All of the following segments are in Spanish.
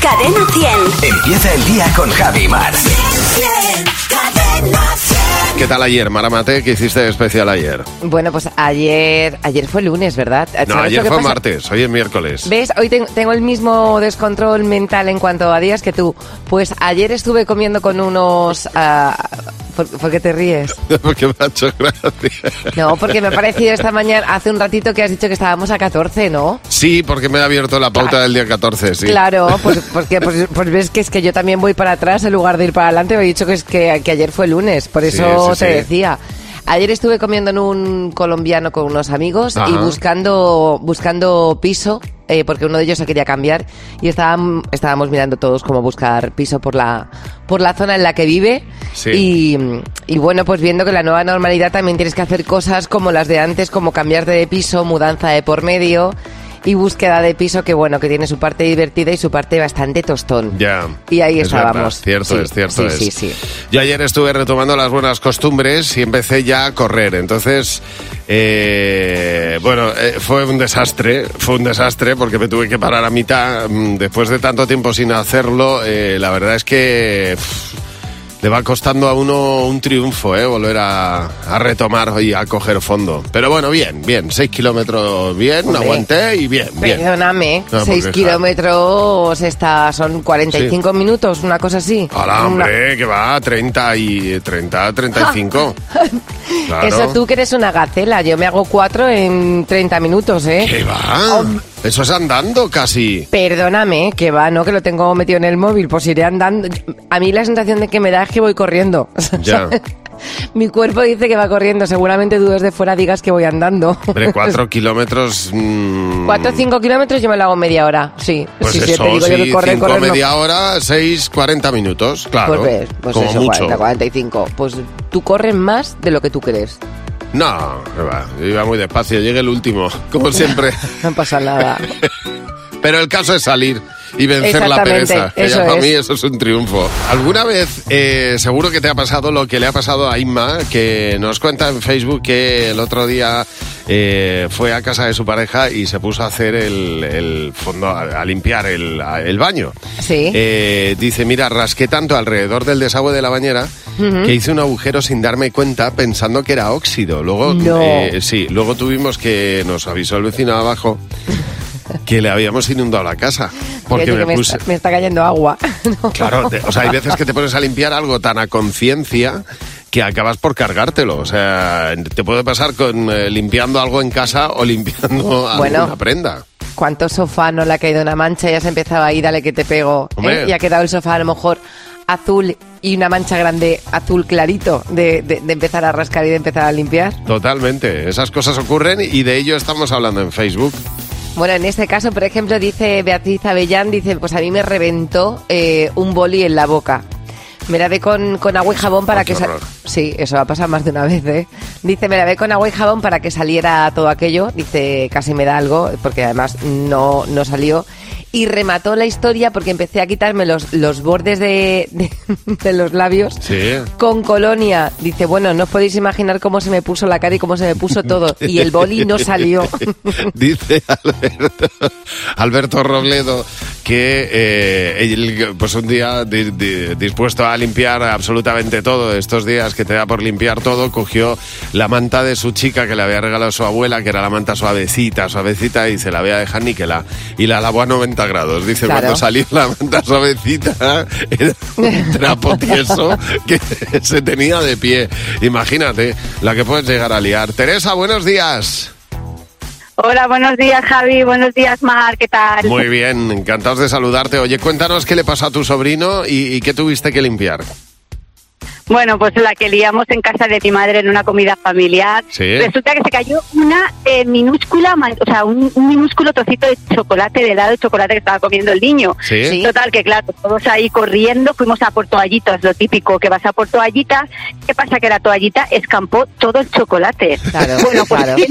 Cadena 100. Empieza el día con Javi Mar. Cadena 100. ¿Qué tal ayer, Maramate? ¿Qué hiciste de especial ayer? Bueno, pues ayer fue lunes, ¿verdad? No, ayer fue martes, hoy es miércoles. ¿Ves? Hoy tengo el mismo descontrol mental en cuanto a días que tú. Pues ayer estuve comiendo con unos... ¿Por qué te ríes? Porque me ha hecho gracia. No, porque me ha parecido esta mañana, hace un ratito que has dicho que estábamos a 14, ¿no? Sí, porque me ha abierto la pauta del día 14, sí. Claro, pues ves que es que yo también voy para atrás en lugar de ir para adelante. Me he dicho que ayer fue lunes, por eso te decía. Ayer estuve comiendo en un colombiano con unos amigos y buscando piso, porque uno de ellos se quería cambiar y estábamos mirando todos cómo buscar piso por la zona en la que vive. Sí. Y bueno, pues viendo que la nueva normalidad también tienes que hacer cosas como las de antes, como cambiarte de piso, mudanza de por medio y búsqueda de piso, que bueno, que tiene su parte divertida y su parte bastante tostón. Ya. Y ahí estábamos. Verdad, cierto. Sí. Yo ayer estuve retomando las buenas costumbres y empecé ya a correr. Entonces, fue un desastre porque me tuve que parar a mitad. Después de tanto tiempo sin hacerlo, la verdad es que... le va costando a uno un triunfo, volver a retomar y a coger fondo. Pero bueno, bien, 6 kilómetros bien, hombre, aguanté y bien. Perdóname, no, 6 kilómetros son 45 minutos, una cosa así. Hola, hombre, que va, 35. Claro. Eso tú que eres una gacela, yo me hago 4 en 30 minutos, ¿eh? ¿Qué va? Eso es andando casi. Perdóname, que va, ¿no? Que lo tengo metido en el móvil, pues iré andando. A mí la sensación de que me da es que voy corriendo. Ya. Mi cuerpo dice que va corriendo, seguramente tú desde fuera digas que voy andando. Hombre, 4 kilómetros... 4 o 5 kilómetros yo me lo hago en media hora, sí. Pues sí, eso, te digo yo que correr, media hora, 6, 40 minutos, claro. Pues como eso, mucho. 45. Pues tú corres más de lo que tú crees. No, iba muy despacio, llegué el último, como siempre. No pasa nada. Pero el caso es salir y vencer la pereza. Que ya para mí eso es un triunfo. ¿Alguna vez seguro que te ha pasado lo que le ha pasado a Inma, que nos cuenta en Facebook que el otro día fue a casa de su pareja y se puso a hacer el fondo, a limpiar el baño? Sí. Dice, mira, rasqué tanto alrededor del desagüe de la bañera que hice un agujero sin darme cuenta pensando que era óxido. Luego, luego tuvimos que, nos avisó el vecino de abajo, que le habíamos inundado la casa. Porque me está cayendo agua. No. Claro, hay veces que te pones a limpiar algo tan a conciencia que acabas por cargártelo. O sea, te puede pasar con limpiando algo en casa o limpiando alguna prenda. ¿Cuánto sofá no le ha caído una mancha y ya se empezaba ahí, dale que te pego? Y ha quedado el sofá a lo mejor azul y una mancha grande azul clarito de empezar a rascar y de empezar a limpiar. Totalmente, esas cosas ocurren y de ello estamos hablando en Facebook. Bueno, en este caso, por ejemplo, dice Beatriz Avellán, dice, pues a mí me reventó un boli en la boca. Me lavé con agua y jabón para que... Sí, eso va a pasar más de una vez, ¿eh? Dice, me lavé con agua y jabón para que saliera todo aquello. Dice, casi me da algo, porque además no salió. Y remató la historia porque empecé a quitarme los bordes de los labios con colonia. Dice, bueno, no os podéis imaginar cómo se me puso la cara y cómo se me puso todo. Y el boli no salió. Dice Alberto Robledo que él, pues un día dispuesto a limpiar absolutamente todo, estos días que te da por limpiar todo, cogió la manta de su chica que le había regalado su abuela, que era la manta suavecita, y se la voy a dejar níquela, y la lavó a 90 grados. Dice, claro, cuando salió la manta suavecita era un trapo tieso que se tenía de pie. Imagínate la que puedes llegar a liar. Teresa, buenos días. Hola, buenos días, Javi. Buenos días, Mar. ¿Qué tal? Muy bien, encantados de saludarte. Oye, cuéntanos qué le pasó a tu sobrino y qué tuviste que limpiar. Bueno, pues la que liamos en casa de mi madre en una comida familiar. ¿Sí? Resulta que se cayó una minúscula, un minúsculo trocito de chocolate, de helado de chocolate que estaba comiendo el niño. ¿Sí? Total, que claro, todos ahí corriendo, fuimos a por toallitas, lo típico, que vas a por toallitas. ¿Qué pasa? Que la toallita escampó todo el chocolate. Claro, bueno, pues claro.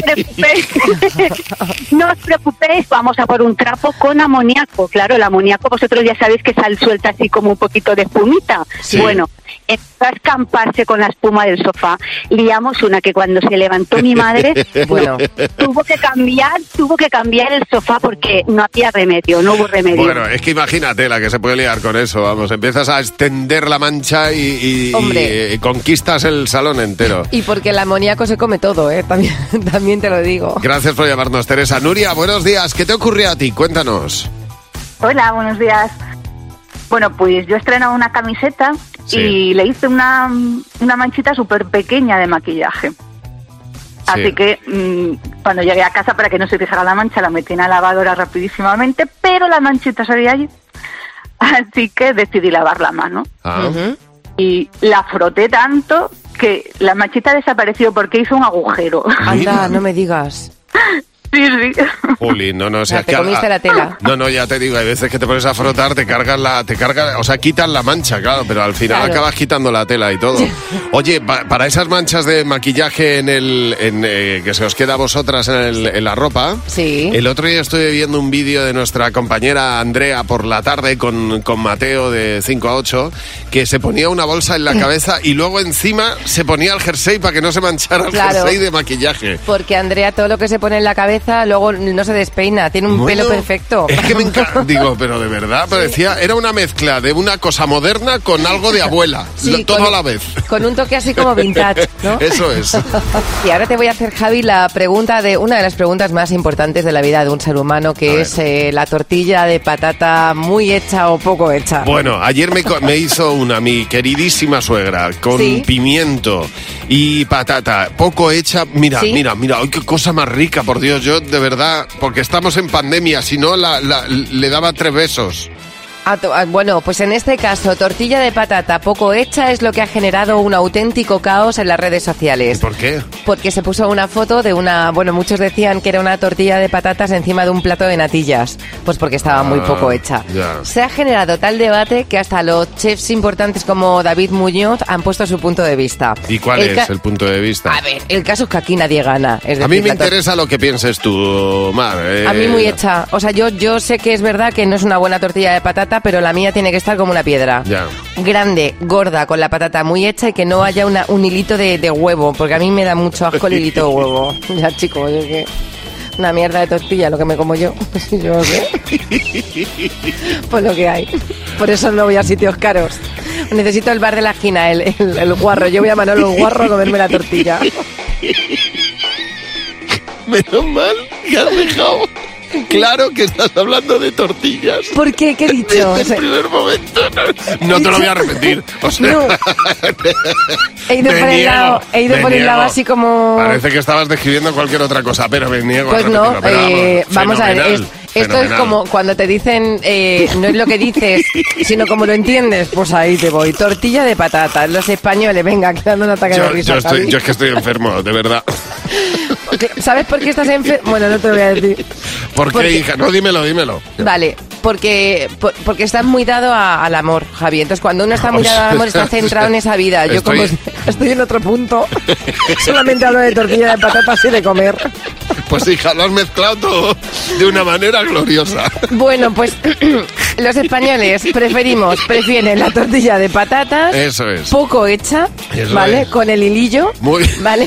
No os preocupéis, vamos a por un trapo con amoníaco. Claro, el amoníaco, vosotros ya sabéis que sal suelta así como un poquito de espumita. Sí. Bueno, empezó a escamparse con la espuma del sofá. Liamos una que cuando se levantó mi madre, bueno, tuvo que cambiar el sofá porque no había remedio, no hubo remedio. Bueno, es que imagínate la que se puede liar con eso, vamos, empiezas a extender la mancha y conquistas el salón entero. Y porque el amoníaco se come todo, también te lo digo. Gracias por llamarnos, Teresa. Nuria, buenos días, ¿qué te ocurrió a ti? Cuéntanos. Hola, buenos días. Bueno, pues yo he estrenado una camiseta y le hice una manchita súper pequeña de maquillaje. Así que cuando llegué a casa, para que no se fijara la mancha, la metí en la lavadora rapidísimamente, pero la manchita seguía allí. Así que decidí lavar la mano. Y la froté tanto que la manchita desapareció porque hizo un agujero. Anda, no me digas. Sí. Juli, no, o sea, te comiste la tela. No, ya te digo, hay veces que te pones a frotar, o sea, quitas la mancha, claro, pero al final acabas quitando la tela y todo. Oye, para esas manchas de maquillaje que se os queda a vosotras en la ropa, el otro día estuve viendo un vídeo de nuestra compañera Andrea por la tarde con Mateo de 5 a 8, que se ponía una bolsa en la cabeza y luego encima se ponía el jersey para que no se manchara el jersey de maquillaje. Porque Andrea todo lo que se pone en la cabeza luego no se despeina, tiene un pelo perfecto. Es que me encanta, digo, pero de verdad, parecía, era una mezcla de una cosa moderna con algo de abuela, todo a la vez. Con un toque así como vintage, ¿no? Eso es. Y ahora te voy a hacer, Javi, la pregunta de una de las preguntas más importantes de la vida de un ser humano, que es la tortilla de patata muy hecha o poco hecha. Bueno, ayer me hizo una, mi queridísima suegra, con pimiento y patata, poco hecha. Mira, ay, qué cosa más rica, por Dios. Yo, de verdad, porque estamos en pandemia, si no, le daba 3 besos. Bueno, pues en este caso, tortilla de patata poco hecha es lo que ha generado un auténtico caos en las redes sociales. ¿Y por qué? Porque se puso una foto de muchos decían que era una tortilla de patatas encima de un plato de natillas, pues porque estaba muy poco hecha. Se ha generado tal debate que hasta los chefs importantes como David Muñoz han puesto su punto de vista. ¿Y cuál es el punto de vista? A ver, el caso es que aquí nadie gana. Es decir, a mí me interesa lo que pienses tú, Mar. A mí muy hecha. O sea, yo sé que es verdad que no es una buena tortilla de patata, pero la mía tiene que estar como una piedra. Ya. Grande, gorda, con la patata muy hecha y que no haya un hilito de huevo, porque a mí me da mucho asco el hilito de huevo. Ya, chico, yo que... Una mierda de tortilla, lo que me como yo. Yo sé. Pues lo que hay. Por eso no voy a sitios caros. Necesito el bar de la esquina, el guarro. Yo voy a Manolo el guarro a comerme la tortilla. Menos mal que has dejado claro que estás hablando de tortillas. ¿Por qué? ¿Qué he dicho? Desde el primer momento. No te lo voy a repetir. O sea, no. He ido por el lado así como... Parece que estabas describiendo cualquier otra cosa, pero me niego pues a repetirlo. Pues no, vamos a ver, esto es como cuando te dicen, no es lo que dices, sino como lo entiendes, pues ahí te voy. Tortilla de patatas, los españoles, venga, quedando un ataque de risa. Yo es que estoy enfermo, de verdad. ¿Sabes por qué estás enfermo? Bueno, no te lo voy a decir. ¿Por qué, hija? No, dímelo. Vale, porque estás muy dado al amor, Javi. Entonces, cuando uno está muy dado al amor, está centrado en esa vida. Yo como estoy en otro punto, solamente hablo de tortilla de patatas y de comer. Pues hija, lo has mezclado todo de una manera gloriosa. Bueno, pues los españoles prefieren la tortilla de patatas. Eso es. Poco hecha, eso ¿vale? Es. Con el hilillo. Muy ¿vale?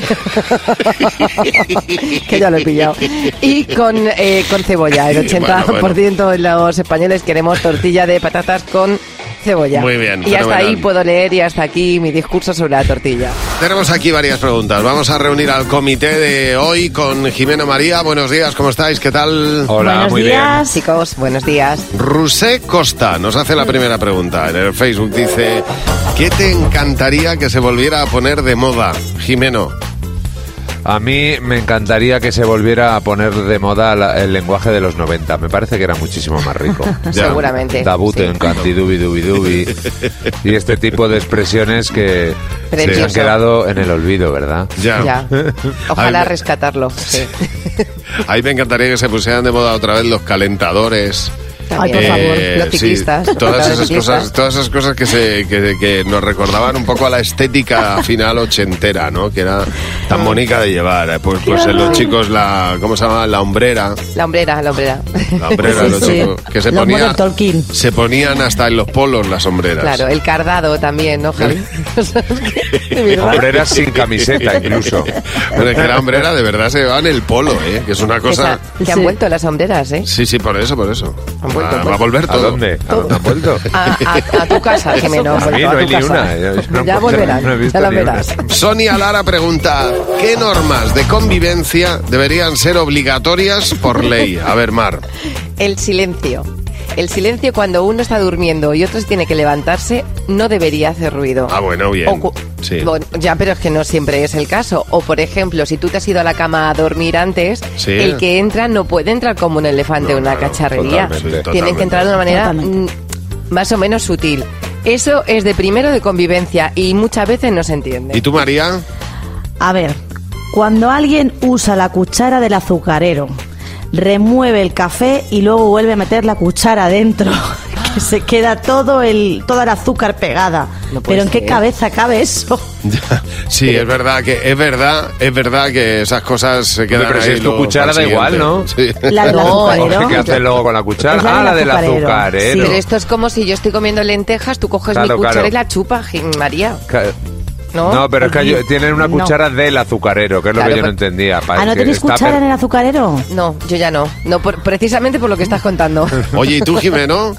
Que ya lo he pillado. Y con cebolla. El 80% de los españoles queremos tortilla de patatas con cebolla. Muy bien. Y hasta ahí puedo leer y hasta aquí mi discurso sobre la tortilla. Tenemos aquí varias preguntas. Vamos a reunir al comité de hoy con Jimeno María. Buenos días, ¿cómo estáis? ¿Qué tal? Hola, buenos muy días, bien. Chicos, buenos días. Rusé Costa nos hace la primera pregunta. En el Facebook dice: ¿qué te encantaría que se volviera a poner de moda, Jimeno? A mí me encantaría que se volviera a poner de moda el lenguaje de los 90. Me parece que era muchísimo más rico. Seguramente. Dabuten, sí. cantidubi, dubi, dubi. Y este tipo de expresiones que se han quedado en el olvido, ¿verdad? Ya. Ojalá rescatarlo. Sí. A mí me encantaría que se pusieran de moda otra vez los calentadores Ay, por favor, los ciclistas. Sí, todas esas cosas que nos recordaban un poco a la estética final ochentera, ¿no? Que era tan bonita de llevar. Pues los chicos, ¿cómo se llama? La hombrera. La hombrera, los Sí. chicos que se ponían hasta en los polos las hombreras. Claro, el cardado también, ¿no, Javi? Hombreras sin camiseta, incluso. Bueno, es que la hombrera de verdad se lleva en el polo, ¿eh? Que es una cosa... Que han vuelto las sombreras, ¿eh? Sí, por eso. Han vuelto, Va a volver todo. ¿A dónde? ¿A dónde han vuelto? A tu casa, Jimeno. A mí no hay ni una. Ya volverán, no he visto ya las ni una. verás. Sonia Lara pregunta, ¿qué normas de convivencia deberían ser obligatorias por ley? A ver, Mar. El silencio. El silencio cuando uno está durmiendo y otro tiene que levantarse no debería hacer ruido. Ah, bueno, bien. Sí. Bueno, ya, pero es que no siempre es el caso. O, por ejemplo, si tú te has ido a la cama a dormir antes, sí. El que entra no puede entrar como un elefante o una cacharrería. Tienen que entrar de una manera más o menos sutil. Eso es de primero de convivencia y muchas veces no se entiende. ¿Y tú, María? A ver, cuando alguien usa la cuchara del azucarero, remueve el café y luego vuelve a meter la cuchara dentro, que se queda toda el azúcar pegada. No puede ¿Pero en qué ser. cabeza cabe eso? Sí, es verdad que esas cosas se quedan Pero si ahí. es tu cuchara da igual, ¿no? Sí. La del azucarero. ¿Qué haces luego con la cuchara? Es la del La del azucarero. azucarero. Sí. Pero esto es como si yo estoy comiendo lentejas, tú coges Claro, mi cuchara claro. y la chupas, María. No, pero es que tienen una cuchara del azucarero, que es lo Claro, que yo no pues- entendía. ¿No tenéis cuchara en el azucarero? No, yo ya no. Precisamente por lo que estás contando. Oye, ¿y tú, Jimeno?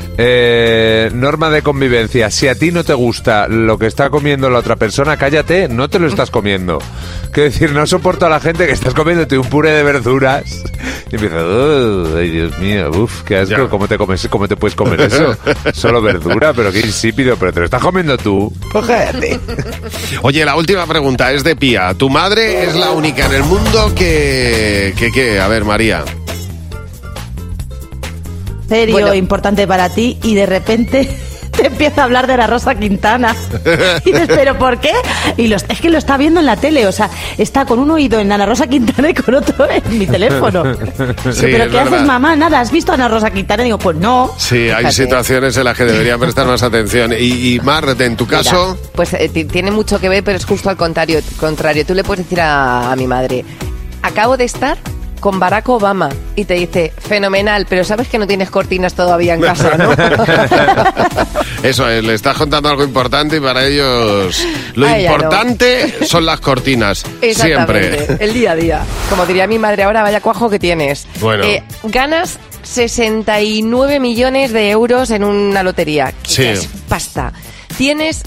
Norma de convivencia. Si a ti no te gusta lo que está comiendo la otra persona, cállate, no te lo estás comiendo. Quiero decir, no soporto a la gente que estás comiéndote un puré de verduras y empieza, ay, Dios mío, qué asco, Ya. ¿cómo te puedes comer eso? Solo verdura, pero qué insípido, pero te lo estás comiendo tú. Pues cállate. Oye, la última pregunta es de Pía. ¿Tu madre es la única en el mundo que a ver, María? Serio, Bueno. importante para ti, y de repente te empieza a hablar de la Rosa Quintana. Y dices, ¿pero por qué? Y es que lo está viendo en la tele, o sea, está con un oído en Ana Rosa Quintana y con otro en mi teléfono. Sí, ¿Pero es qué haces, verdad. mamá? Nada, ¿has visto a Ana Rosa Quintana? Y digo, pues no. Sí, hay Fíjate. situaciones en las que deberían prestar más atención. Y Mar, en tu caso... Mira, pues tiene mucho que ver, pero es justo al contrario. Tú le puedes decir a mi madre, acabo de estar con Barack Obama, y te dice, fenomenal, pero sabes que no tienes cortinas todavía en casa, ¿no? Eso es, le estás contando algo importante y para ellos lo A ella no. importante son las cortinas. Exactamente, Siempre. el día a día. Como diría mi madre, ahora vaya cuajo que tienes. Bueno. Ganas 69 millones de euros en una lotería. Que Sí. es pasta. Tienes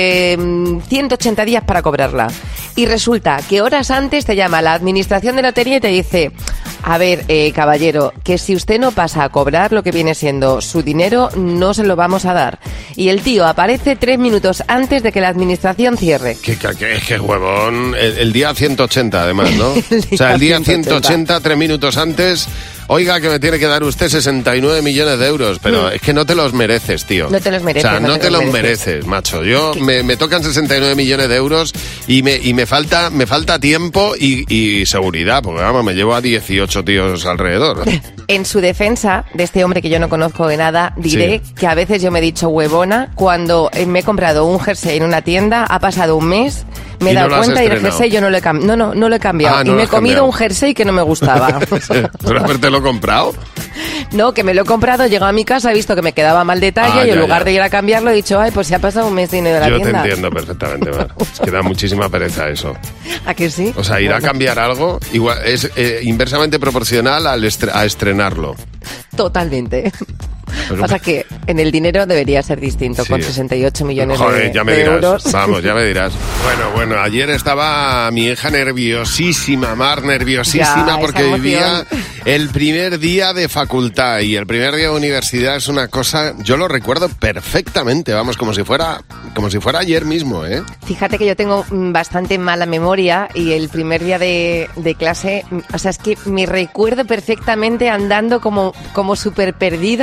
180 días para cobrarla. Y resulta que horas antes te llama la administración de lotería y te dice, a ver, caballero, que si usted no pasa a cobrar lo que viene siendo su dinero, no se lo vamos a dar. Y el tío aparece 3 minutos antes de que la administración cierre. Qué huevón. El día 180, además, ¿no? O sea, el día 180, 3 minutos antes... Oiga, que me tiene que dar usted 69 millones de euros, pero es que no te los mereces, tío. No te los mereces, O sea, no te los mereces, macho. Yo me tocan 69 millones de euros y me falta tiempo y seguridad, porque vamos, me llevo a 18 tíos alrededor. En su defensa de este hombre que yo no conozco de nada, diré que a veces yo me he dicho huevona cuando me he comprado un jersey en una tienda, ha pasado un mes, me he Y no dado lo has cuenta y el estrenado. jersey yo no lo he cambiado. No lo he cambiado. Ah, no y lo me he has comido cambiado. un jersey que no me gustaba. ¿Pero habértelo comprado? No, que me lo he comprado, he llegado a mi casa, he visto que me quedaba mal de talla Ah, y en ya, lugar ya. de ir a cambiarlo he dicho, ay, pues se ha pasado un mes sin ir a la Yo tienda. te entiendo perfectamente, Mar. Es que da muchísima pereza eso. ¿A que sí? O sea, ir a cambiar algo igual es inversamente proporcional a estrenarlo. Totalmente. Pero- Pasa que en el dinero debería ser distinto, Sí. con 68 millones Joder, ya me de dirás. euros. Vamos, ya me dirás. Bueno, ayer estaba mi hija nerviosísima, Mar, nerviosísima, Ya, porque esa vivía emoción. el primer día de facultad y el primer día de universidad es una cosa, yo lo recuerdo perfectamente, vamos, como si fuera ayer mismo, ¿eh? Fíjate que yo tengo bastante mala memoria y el primer día de clase, o sea, es que me recuerdo perfectamente andando como súper perdida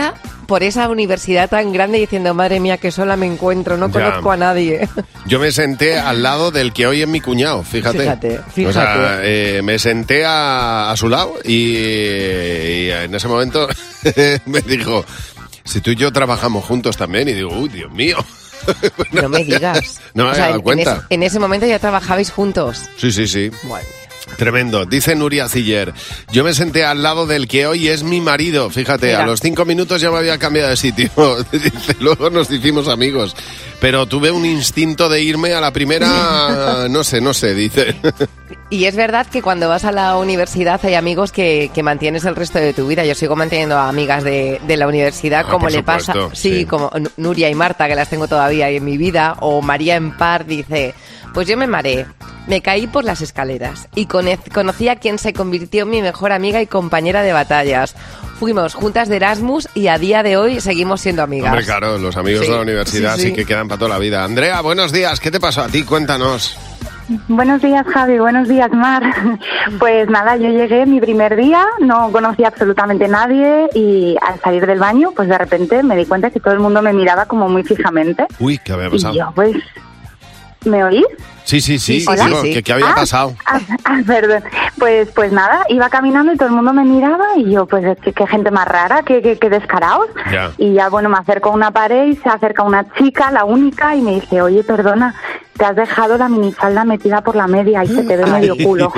por esa universidad tan grande diciendo, madre mía, que sola me encuentro, no conozco a nadie. Yo me senté al lado del que hoy es mi cuñado, fíjate. O sea, me senté a su lado y en ese momento me dijo, si tú y yo trabajamos juntos también, y digo, uy, Dios mío. No me digas. No me había dado cuenta. En ese momento ya trabajabais juntos. Sí. Bueno. Tremendo. Dice Nuria Ciller, yo me senté al lado del que hoy es mi marido. Fíjate, mira. A los 5 minutos ya me había cambiado de sitio. Dice, luego nos hicimos amigos. Pero tuve un instinto de irme a la primera, no sé, dice. Y es verdad que cuando vas a la universidad hay amigos que mantienes el resto de tu vida. Yo sigo manteniendo a amigas de la universidad, como le pasa. Sí, como Nuria y Marta, que las tengo todavía en mi vida. O María Empar dice, pues yo me mareé. Me caí por las escaleras y conocí a quien se convirtió en mi mejor amiga y compañera de batallas. Fuimos juntas de Erasmus y a día de hoy seguimos siendo amigas. Hombre, claro, los amigos de la universidad sí que quedan para toda la vida. Andrea, buenos días. ¿Qué te pasó a ti? Cuéntanos. Buenos días, Javi. Buenos días, Mar. Pues nada, yo llegué mi primer día, no conocía absolutamente a nadie y al salir del baño, pues de repente me di cuenta que todo el mundo me miraba como muy fijamente. Uy, ¿qué había pasado? Y yo, pues... ¿Me oís? Sí. Digo, ¿qué había pasado? Perdón. Pues nada, iba caminando y todo el mundo me miraba y yo, pues qué gente más rara, qué descarados. Ya. Y ya, bueno, me acerco a una pared y se acerca una chica, la única, y me dice, oye, perdona, te has dejado la minifalda metida por la media y se te ve medio culo.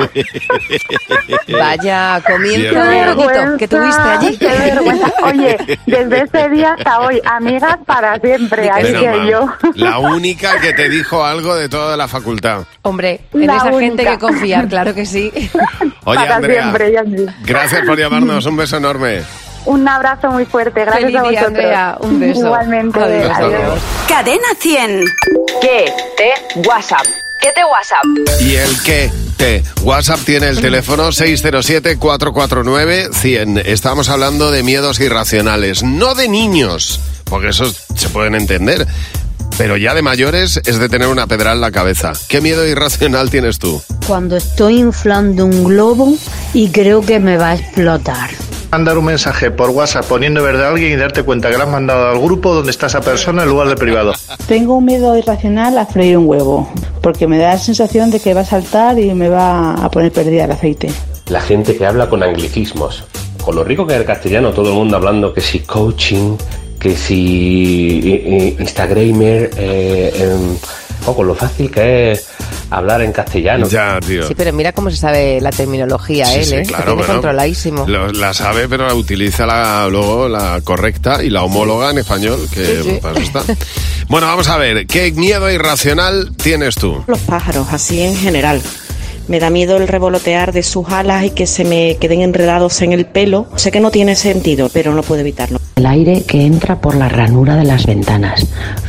Vaya, comienzo un rollito que tuviste allí. Qué vergüenza. Oye, desde ese día hasta hoy, amigas para siempre, así que yo... La única que te dijo algo de toda la facultad. Hombre, en esa gente que confiar, claro que sí. Oye, para Andrea, siempre, gracias por llamarnos, un beso enorme. Un abrazo muy fuerte, gracias Feliz a vosotros. Andrea, un beso. Igualmente, adiós. Cadena 100. ¿Qué te WhatsApp? ¿Qué te WhatsApp? Y el que te WhatsApp tiene el teléfono 607-449-100. Estamos hablando de miedos irracionales, no de niños, porque esos se pueden entender. Pero ya de mayores es de tener una pedra en la cabeza. ¿Qué miedo irracional tienes tú? Cuando estoy inflando un globo y creo que me va a explotar. Mandar un mensaje por WhatsApp poniendo verde a alguien y darte cuenta que lo has mandado al grupo donde está esa persona en lugar de privado. Tengo un miedo irracional a freír un huevo, porque me da la sensación de que va a saltar y me va a poner perdida el aceite. La gente que habla con anglicismos. Con lo rico que es el castellano, todo el mundo hablando que si coaching, que si Instagramer, con lo fácil que es hablar en castellano. Ya, tío. Sí, pero mira cómo se sabe la terminología, sí, claro, tiene controladísimo. La sabe, pero utiliza luego la correcta y la homóloga en español, que para eso está. Bueno, vamos a ver, ¿qué miedo irracional tienes tú? Los pájaros, así en general. Me da miedo el revolotear de sus alas y que se me queden enredados en el pelo. Sé que no tiene sentido, pero no puedo evitarlo. El aire que entra por la ranura de las ventanas.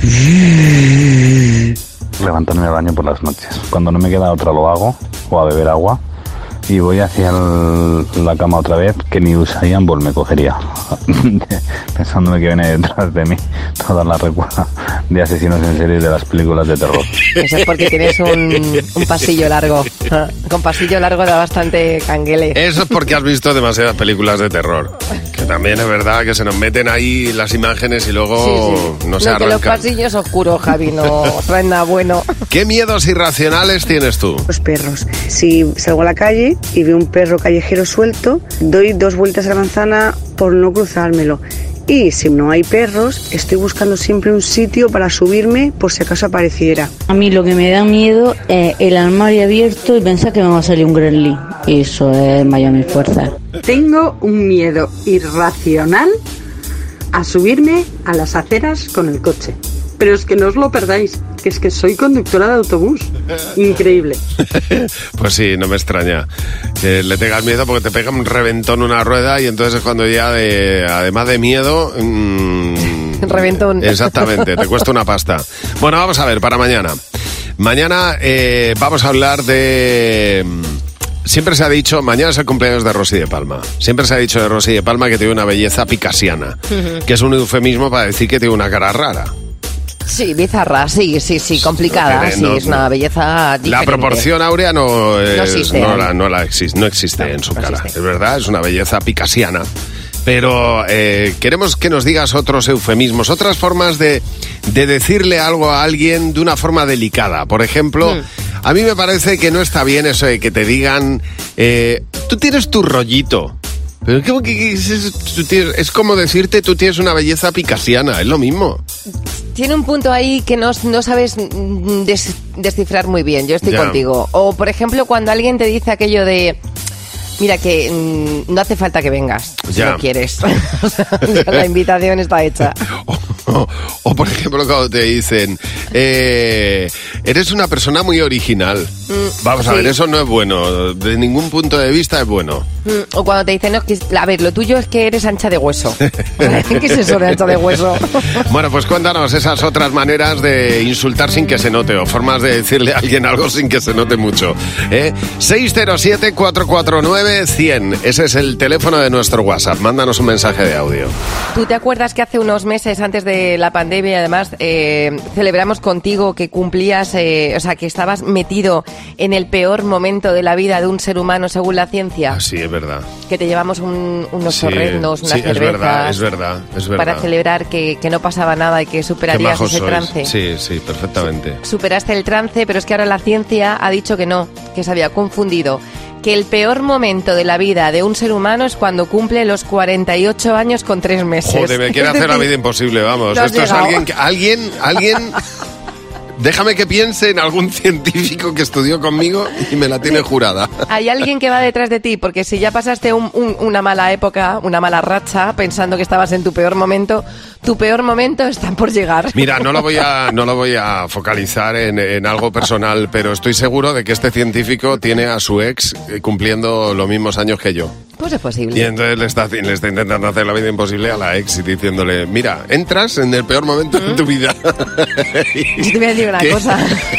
Levantarme al baño por las noches. Cuando no me queda otra lo hago, o a beber agua. Y voy hacia la cama otra vez, que ni Usain Bolt me cogería. Pensándome que viene detrás de mí toda la recuerda de asesinos en serie de las películas de terror. Eso es porque tienes un pasillo largo. Con pasillo largo da bastante canguele. Eso es porque has visto demasiadas películas de terror. Que también es verdad que se nos meten ahí las imágenes y luego no se arrancan. Que los pasillos oscuros, Javi, no traen nada bueno. ¿Qué miedos irracionales tienes tú? Los perros. Si salgo a la calle y veo un perro callejero suelto, doy 2 vueltas a la manzana por no cruzármelo. Y si no hay perros, estoy buscando siempre un sitio para subirme por si acaso apareciera. A mí lo que me da miedo es el armario abierto y pensar que me va a salir un gremlin. Eso es mayor mi fuerza. Tengo un miedo irracional a subirme a las aceras con el coche. Pero es que no os lo perdáis, que es que soy conductora de autobús. Increíble. Pues sí, no me extraña que le tengas miedo porque te pega un reventón una rueda y entonces es cuando ya, además de miedo... reventón. Exactamente, te cuesta una pasta. Bueno, vamos a ver, para mañana. Mañana vamos a hablar de... Siempre se ha dicho, mañana es el cumpleaños de Rosy de Palma. Siempre se ha dicho de Rosy de Palma que tiene una belleza picasiana, que es un eufemismo para decir que tiene una cara rara. Sí, bizarra, sí, complicada, es una belleza diferente. La proporción áurea no existe en su cara, existe. es verdad, es una belleza picasiana, pero queremos que nos digas otros eufemismos, otras formas de decirle algo a alguien de una forma delicada. Por ejemplo, a mí me parece que no está bien eso de que te digan, tú tienes tu rollito. Pero es como decirte, tú tienes una belleza picasiana, es lo mismo. Tiene un punto ahí que no sabes descifrar muy bien, yo estoy contigo. O, por ejemplo, cuando alguien te dice aquello de... Mira, que no hace falta que vengas, si no quieres. O sea, la invitación está hecha. O, por ejemplo, cuando te dicen, eres una persona muy original. Vamos a ver, eso no es bueno. De ningún punto de vista es bueno. O cuando te dicen, no, a ver, lo tuyo es que eres ancha de hueso. ¿Qué es eso de ancha de hueso? Bueno, pues cuéntanos esas otras maneras de insultar sin que se note, o formas de decirle a alguien algo sin que se note mucho. 607-449-100. Ese es el teléfono de nuestro WhatsApp. Mándanos un mensaje de audio. ¿Tú te acuerdas que hace unos meses, antes de la pandemia, además, celebramos contigo que cumplías, o sea, que estabas metido en el peor momento de la vida de un ser humano según la ciencia? Sí, es verdad. Que te llevamos unos torrendos, unas cervezas. Es verdad. Para celebrar que no pasaba nada y que superarías ese trance. Sí, perfectamente. Superaste el trance, pero es que ahora la ciencia ha dicho que no, que se había confundido. Que el peor momento de la vida de un ser humano es cuando cumple los 48 años con 3 meses. Joder, me quiere hacer la vida imposible, vamos. Esto es alguien... Déjame que piense en algún científico que estudió conmigo y me la tiene jurada. Hay alguien que va detrás de ti, porque si ya pasaste una mala época, una mala racha, pensando que estabas en tu peor momento está por llegar. Mira, no lo voy a focalizar en algo personal, pero estoy seguro de que este científico tiene a su ex cumpliendo los mismos años que yo. Pues es posible. Y entonces le está intentando hacer la vida imposible a la ex y diciéndole, mira, entras en el peor momento de tu vida. Yo te voy a decir una cosa.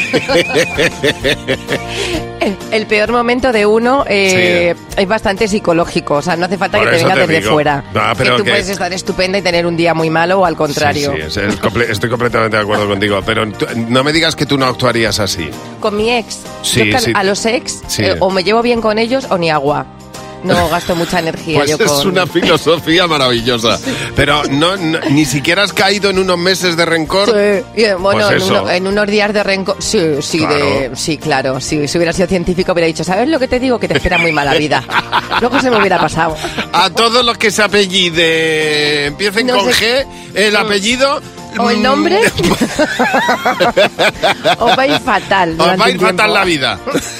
El peor momento de uno es bastante psicológico. O sea, no hace falta que te venga desde fuera. No, pero que tú puedes estar estupenda y tener un día muy malo o al contrario. Sí, estoy completamente de acuerdo contigo. Pero no me digas que tú no actuarías así. Con mi ex. A los ex o me llevo bien con ellos o ni agua. No gasto mucha energía. Pues es una filosofía maravillosa. Pero ni siquiera has caído en unos meses de rencor. Sí, bueno, pues en unos días de rencor. Sí, claro. Si hubiera sido científico hubiera dicho, ¿sabes lo que te digo? Que te espera muy mala vida. Luego se me hubiera pasado. A todos los que se apellide empiecen con G, el apellido... ¿O el nombre? O va a ir fatal. O va a ir fatal la vida.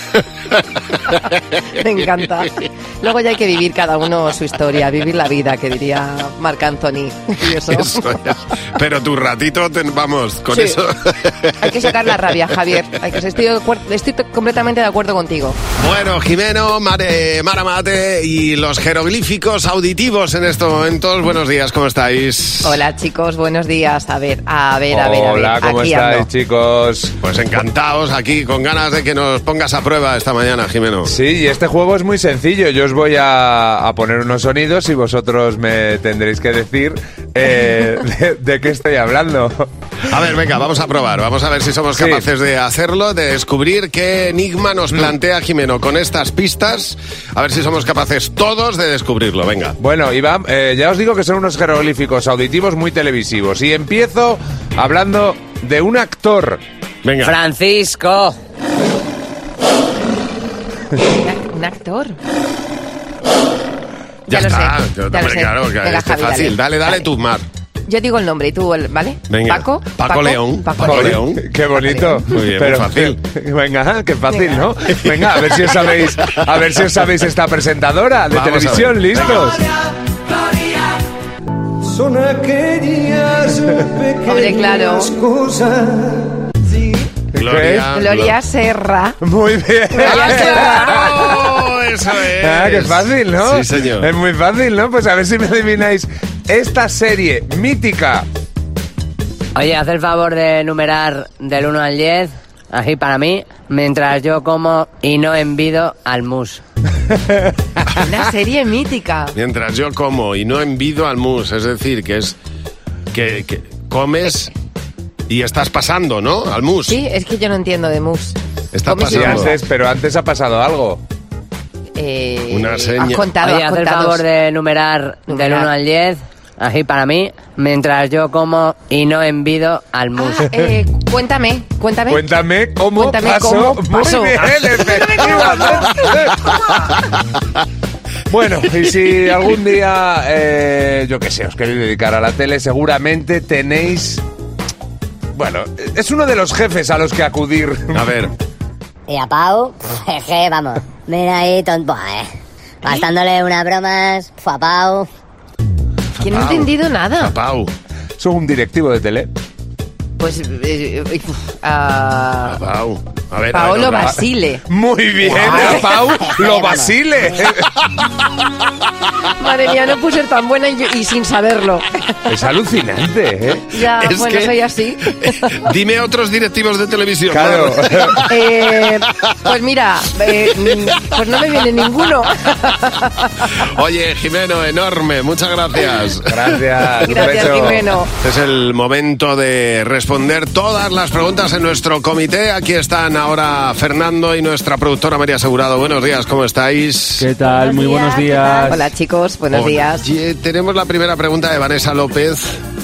Me encanta. Luego ya hay que vivir cada uno su historia, vivir la vida, que diría Marc Anthony. Y eso es. Pero tu ratito, vamos, con eso. Hay que sacar la rabia, Javier. Estoy completamente de acuerdo contigo. Bueno, Jimeno, Mara Mate y los jeroglíficos auditivos en estos momentos. Buenos días, ¿cómo estáis? Hola, chicos, buenos días. A ver. Hola, ¿cómo aquí estáis, ando. chicos? Pues encantados aquí, con ganas de que nos pongas a prueba esta mañana, Jimeno. Sí, y este juego es muy sencillo. Yo os voy a poner unos sonidos y vosotros me tendréis que decir de qué estoy hablando. A ver, venga, vamos a probar. Vamos a ver si somos capaces de hacerlo, de descubrir qué enigma nos plantea Jimeno con estas pistas. A ver si somos capaces todos de descubrirlo. Venga. Bueno, Iván, ya os digo que son unos jeroglíficos auditivos muy televisivos. Y empiezo hablando de un actor. Venga. Francisco. ¿Un actor? Ya está. Sé. Claro, que venga, es Javi, fácil. Dale tú, Mar. Yo digo el nombre y tú, ¿vale? Venga. Paco León. Paco León. Qué bonito. Muy bien, pero muy fácil. Venga, qué fácil, ¿no? Venga, a ver si os sabéis esta presentadora de televisión. ¿Listos? Son aquellas Hombre, claro. cosas. Gloria Serra. Muy bien. Gloria Serra. ¡Oh, eso es! Ah, qué fácil, ¿no? Sí, señor. Es muy fácil, ¿no? Pues a ver si me adivináis esta serie mítica. Oye, haz el favor de enumerar del 1 al 10, así para mí, mientras yo como y no envido al mus. Una serie mítica. Mientras yo como y no envido al mus, es decir, que es que comes y estás pasando, ¿no? Al mus. Sí, es que yo no entiendo de mus. Estás pasando. Pero antes ha pasado algo. Una seña. Has contado, Oye, haz el favor de numerar del 1 al 10, así para mí, mientras yo como y no envido al mus. Cuéntame. Cuéntame cómo pasó. Muy bien, efectivamente. Bueno, y si algún día, yo qué sé, os queréis dedicar a la tele, seguramente tenéis... Bueno, es uno de los jefes a los que acudir. A ver. Y a Pau, jeje, vamos, mira ahí, tonto, gastándole unas bromas, a Pau. Que no he entendido nada. A Pau. Soy un directivo de tele. Pues... A Pau. A ver, Paolo Basile. Muy bien, a Pau lo Basile. Madre mía, no pude ser tan buena y sin saberlo. Es alucinante, ¿eh? Ya, Es bueno, que- soy así. Dime otros directivos de televisión. Claro. Pues mira, pues no me viene ninguno. Oye, Jimeno, enorme. Muchas gracias. Gracias. Gracias, Jimeno. Es el momento de responder todas las preguntas en nuestro comité. Aquí están ahora Fernando y nuestra productora María Asegurado. Buenos días, ¿cómo estáis? ¿Qué tal? Muy buenos días. Hola chicos, buenos días. Oye, tenemos la primera pregunta de Vanessa López.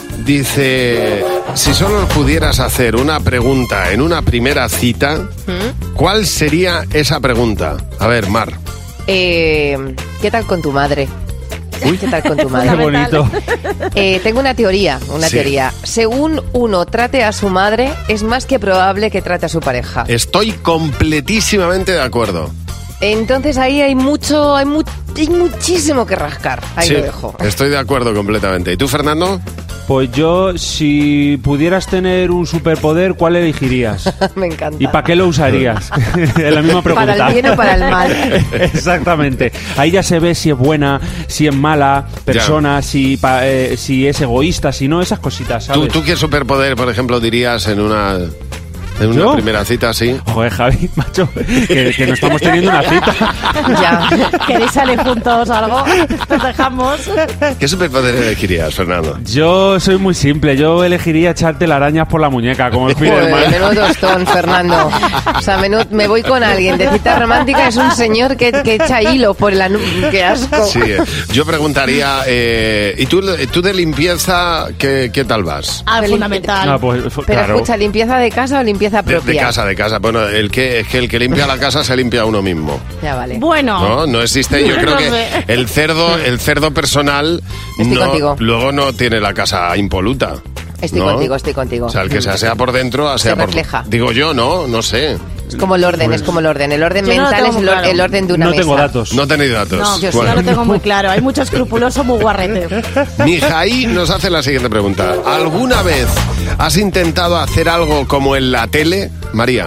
Dice, si solo pudieras hacer una pregunta en una primera cita, ¿cuál sería esa pregunta? A ver, Mar. ¿Qué tal con tu madre? ¿Qué tal con tu madre? Qué bonito. Tengo una teoría, Sí. Según uno trate a su madre, es más que probable que trate a su pareja. Estoy completísimamente de acuerdo. Entonces ahí hay muchísimo que rascar. Ahí Sí, lo dejo. estoy de acuerdo completamente. ¿Y tú, Fernando? Pues yo, si pudieras tener un superpoder, ¿cuál elegirías? Me encanta. ¿Y para qué lo usarías? Es la misma pregunta. ¿Para el bien o para el mal? Exactamente. Ahí ya se ve si es buena, si es mala persona, si es egoísta, si no, esas cositas, ¿sabes? ¿Tú qué superpoder, por ejemplo, dirías en una ¿Yo? primera cita, sí? Joder, Javi, macho, que no estamos teniendo una cita. Ya. ¿Queréis salir juntos o algo? Nos dejamos. ¿Qué superpoder elegirías, Fernando? Yo soy muy simple, yo elegiría echarte las arañas por la muñeca, como el Spiderman. Menudo tostón, Fernando. O sea, me voy con alguien de cita romántica, es un señor que echa hilo por la nuca. ¡Qué asco! Sí, yo preguntaría, ¿y tú de limpieza qué tal vas? Fundamental. Ah, pues, Pero claro. escucha, ¿limpieza de casa o limpieza De propia? casa. Bueno, el que limpia la casa se limpia a uno mismo. Ya vale. Bueno. No existe. Yo creo No que sé. el cerdo personal Estoy contigo. luego no tiene la casa impoluta. Estoy ¿no? contigo. O sea, el que se asea por dentro, asea por refleja. Digo yo, no sé. Es como el orden, es como el orden. El orden Yo no lo mental tengo es muy claro. el orden de una No mesa. tengo datos. No tenéis datos. No, yo sí Bueno. no lo tengo muy claro. Hay mucho escrupuloso, muy guarrete. Mijaí nos hace la siguiente pregunta. ¿Alguna vez has intentado hacer algo como en la tele, María?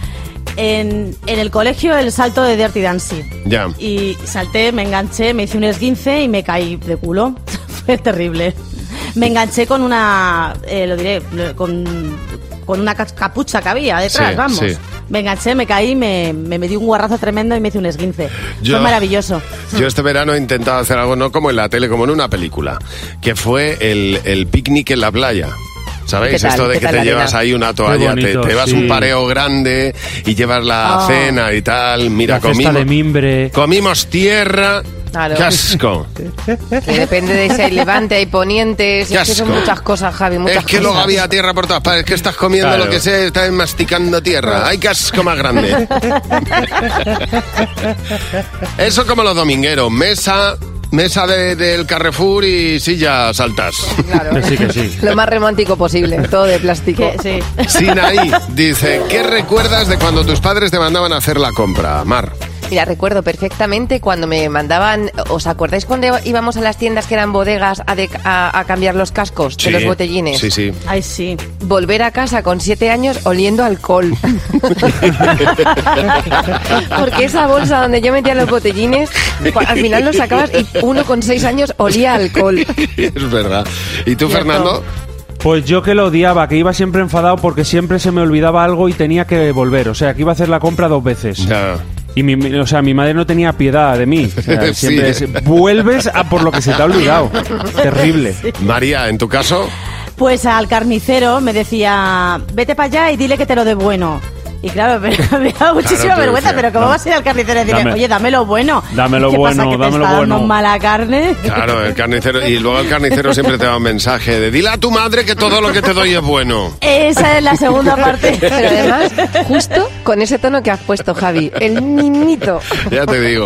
En el colegio, el salto de Dirty Dancing. Ya. Y salté, me enganché, me hice un esguince y me caí de culo. Fue terrible. Me enganché con una, con una capucha que había detrás, Sí, vamos. sí. Me enganché, me caí, me metí un guarrazo tremendo y me hice un esguince. Yo- Fue maravilloso. Yo este verano he intentado hacer algo no como en la tele, como en una película, que fue el picnic en la playa. ¿Sabéis? ¿Qué tal? Esto de ¿Qué que tal te la llevas arena? ahí una toalla, Qué bonito, te vas sí. un pareo grande y llevas la cena y tal. Mira, La cesta de mimbre. comimos tierra. Claro. ¡Qué asco! Que depende de si hay levante, hay ponientes. Qué Es que son asco. muchas cosas, Javi, muchas Es que luego cosas. había tierra por todas partes. Es que estás comiendo Claro. lo que sea, estás masticando tierra. ¡Ay, qué asco más grande! Eso como los domingueros. Mesa del Carrefour y silla saltas. Claro. Que sí. Lo más romántico posible, todo de plástico. Sí. Sinaí dice, ¿qué recuerdas de cuando tus padres te mandaban a hacer la compra? Mar. Mira, recuerdo perfectamente cuando me mandaban... ¿Os acordáis cuando íbamos a las tiendas que eran bodegas a cambiar los cascos de los botellines? Sí, sí. Ay, sí. Volver a casa con 7 años oliendo a alcohol. Porque esa bolsa donde yo metía los botellines, al final los sacabas y uno con 6 años olía a alcohol. Es verdad. ¿Y tú, Cierto. Fernando? Pues yo que lo odiaba, que iba siempre enfadado porque siempre se me olvidaba algo y tenía que volver. O sea, que iba a hacer la compra 2 veces. Ya. Y mi madre no tenía piedad de mí. O sea, Sí. siempre vuelves a por lo que se te ha olvidado. Terrible. María, ¿en tu caso? Pues al carnicero me decía, vete para allá y dile que te lo dé bueno. Y claro, me da muchísima vergüenza, pero ¿cómo vas a ir al carnicero y decirle, oye, dame lo bueno? Dame lo ¿Qué bueno, pasa, que dame te lo está bueno. dando mala carne? Claro, el carnicero. Y luego el carnicero siempre te da un mensaje de dile a tu madre que todo lo que te doy es bueno. Esa es la segunda parte. Pero además, justo con ese tono que has puesto, Javi, el niñito. Ya te digo.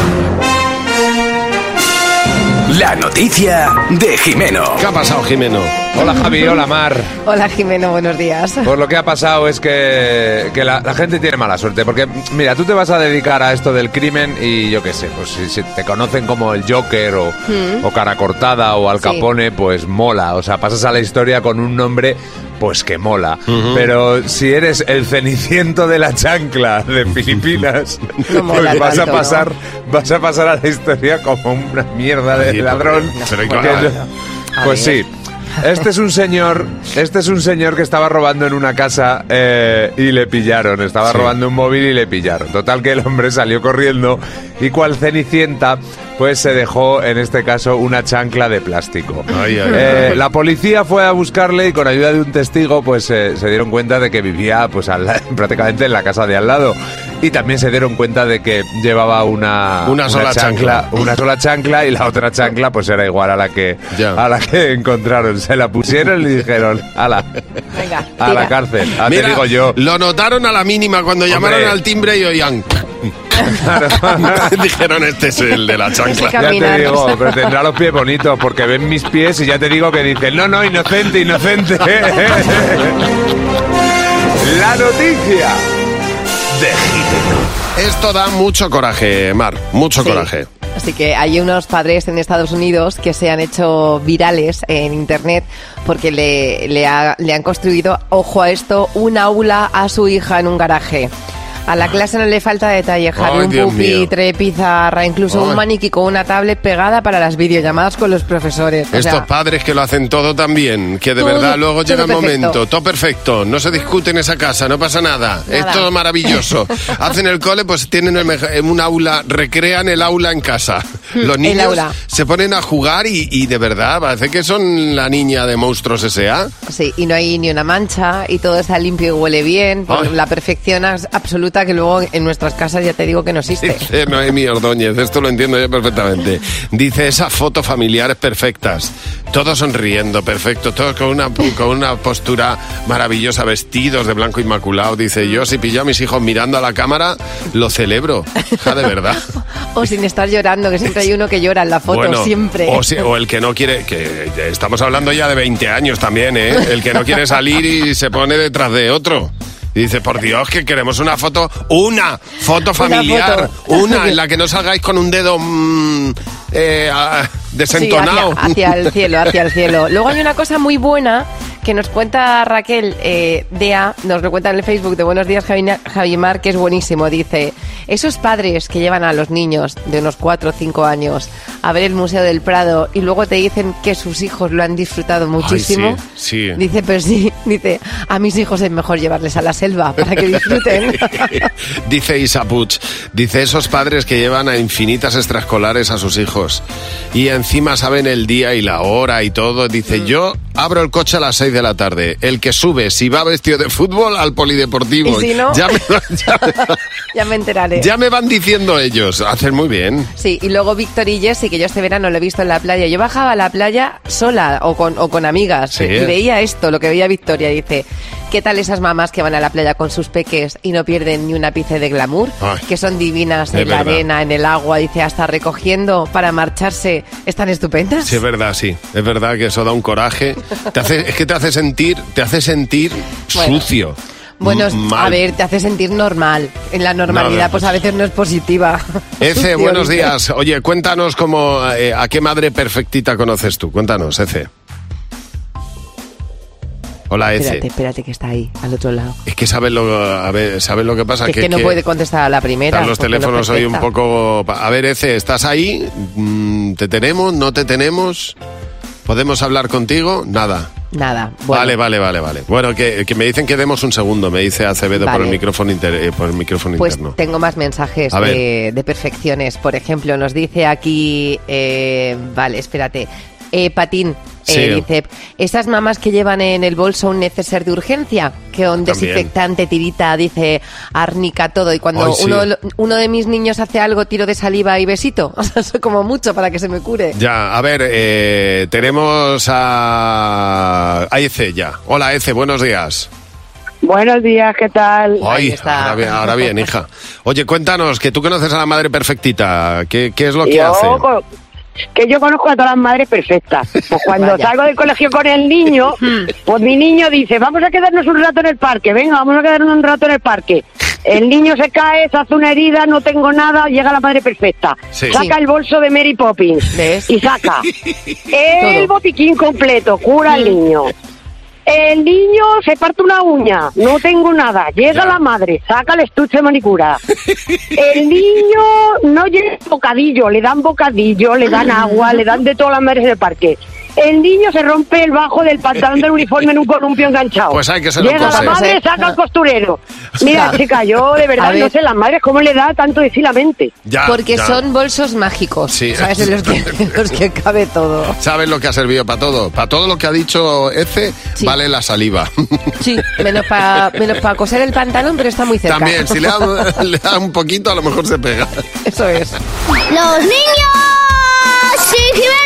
La noticia de Jimeno. ¿Qué ha pasado, Jimeno? Hola Javi, hola Mar. Hola, Jimeno, buenos días. Pues lo que ha pasado es que la gente tiene mala suerte, porque mira, tú te vas a dedicar a esto del crimen y yo qué sé, pues si te conocen como el Joker o Cara Cortada o Al Capone, pues mola, o sea, pasas a la historia con un nombre pues que mola. Pero si eres el Ceniciento de la chancla de Filipinas, No mola pues vas tanto, a pasar a la historia como una mierda de ladrón. Pues sí. Este es un señor que estaba robando en una casa y le pillaron. Estaba robando un móvil y le pillaron. Total que el hombre salió corriendo y cual Cenicienta pues se dejó, en este caso, una chancla de plástico. La policía fue a buscarle y con ayuda de un testigo pues se dieron cuenta de que vivía pues prácticamente en la casa de al lado. Y también se dieron cuenta de que llevaba una sola chancla y la otra chancla pues era igual a la que encontraron. Se la pusieron y dijeron, ala, venga, a la cárcel. Mira, te digo yo. Lo notaron a la mínima cuando llamaron al timbre y oían. Dijeron, este es el de la chancla. Ya te digo, pero tendrá los pies bonitos porque ven mis pies y ya te digo que dicen, no, inocente. La noticia de Jimeno. Esto da mucho coraje, Mar, mucho coraje. Así que hay unos padres en Estados Unidos que se han hecho virales en internet porque le han construido, ojo a esto, un aula a su hija en un garaje. A la clase no le falta detalle, Javi, un pupitre, pizarra, incluso un maniquí con una tablet pegada para las videollamadas con los profesores. Estos padres que lo hacen todo tan bien, que de todo, verdad luego llega el perfecto. momento, todo perfecto, no se discute en esa casa, no pasa nada. Es todo maravilloso. Hacen el cole, pues tienen un aula, recrean el aula en casa. Los niños se ponen a jugar y de verdad, parece que son la niña de Monstruos S.A. Sí, y no hay ni una mancha y todo está limpio y huele bien, la perfección absoluta que luego en nuestras casas ya te digo que no existe. Dice Noemi Ordóñez, esto lo entiendo yo perfectamente. Dice, esas fotos familiares perfectas, todos sonriendo, perfecto, todos con una postura maravillosa, vestidos de blanco inmaculado. Dice, yo si pillo a mis hijos mirando a la cámara, lo celebro, ja, de verdad. O sin estar llorando, que siempre hay uno que llora en la foto, siempre. O el que no quiere, que estamos hablando ya de 20 años también, ¿eh? El que no quiere salir y se pone detrás de otro. Y dice, por Dios, que queremos una foto familiar, una en la que no salgáis con un dedo desentonado. Sí, hacia el cielo. Luego hay una cosa muy buena que nos cuenta Raquel Dea, nos lo cuenta en el Facebook de Buenos Días Javi Mar, que es buenísimo. Dice, esos padres que llevan a los niños de unos 4 o 5 años a ver el Museo del Prado y luego te dicen que sus hijos lo han disfrutado muchísimo. Ay, sí. Dice, pues sí, dice, a mis hijos es mejor llevarles a la selva para que disfruten. Dice Isa Puig, dice, esos padres que llevan a infinitas extraescolares a sus hijos y encima saben el día y la hora y todo. Dice, yo abro el coche a las 6 de la tarde. El que sube, si va vestido de fútbol, al polideportivo. ¿Y si no? Ya me enteraré. Ya me van diciendo ellos. Hacen muy bien. Sí, y luego Víctor y Jessy, que yo este verano lo he visto en la playa. Yo bajaba a la playa sola o con amigas. Sí. Y veía esto, lo que veía Victoria. Dice, ¿qué tal esas mamás que van a la playa con sus peques y no pierden ni un ápice de glamour? Ay, que son divinas en la arena, en el agua. Dice, hasta recogiendo para marcharse. ¿Están estupendas? Sí, es verdad, sí. Es verdad que eso da un coraje. Te hace sentir sucio. Bueno, mal. A ver, te hace sentir normal. En la normalidad, pues a veces no es positiva. Ece, buenos días. Oye, cuéntanos a qué madre perfectita conoces tú. Cuéntanos, Ece. Hola, Ece. Espérate que está ahí, al otro lado. Es que ¿sabes lo que pasa? Que no puede contestar a la primera. Están los teléfonos hoy un poco... A ver, Ece, ¿estás ahí? ¿Te tenemos? ¿No te tenemos? ¿Podemos hablar contigo? Nada. Bueno. Vale. Bueno, que me dicen que demos un segundo, me dice Acevedo por el micrófono pues interno. Tengo más mensajes de perfecciones. Por ejemplo, nos dice aquí... vale, espérate. Patín, Dice, esas mamás que llevan en el bolso un neceser de urgencia, que un desinfectante, tirita, dice, árnica, todo. Y cuando uno de mis niños hace algo, tiro de saliva y besito. O sea, eso como mucho para que se me cure. Ya, a ver, tenemos a Ece ya. Hola, Ece, buenos días. Buenos días, ¿qué tal? Ay, ahora bien, hija. Oye, cuéntanos, que tú conoces a la madre perfectita, ¿qué es lo que hace? Que yo conozco a todas las madres perfectas. Pues cuando salgo del colegio con el niño, pues mi niño dice, vamos a quedarnos un rato en el parque, venga, vamos a quedarnos un rato en el parque. El niño se cae, se hace una herida, no tengo nada, llega la madre perfecta. Sí. Saca el bolso de Mary Poppins. ¿Ves? Y saca el botiquín completo, cura al niño. El niño se parte una uña, no tengo nada. Llega la madre, saca el estuche de manicura. El niño no lleva bocadillo, le dan agua, le dan de todas las madres del parque. El niño se rompe el bajo del pantalón del uniforme en un columpio enganchado. Pues hay que se lo Llega la madre, saca al costurero. Mira, chica, yo de verdad no sé las madres cómo le da tanto de sí la mente. Porque son bolsos mágicos, ¿sabes? En los que cabe todo. ¿Sabes lo que ha servido para todo? Para todo lo que ha dicho Ece, vale la saliva. Sí, menos para coser el pantalón, pero está muy cerca. También, si le da un poquito, a lo mejor se pega. Eso es. ¡Los niños! ¡Sí,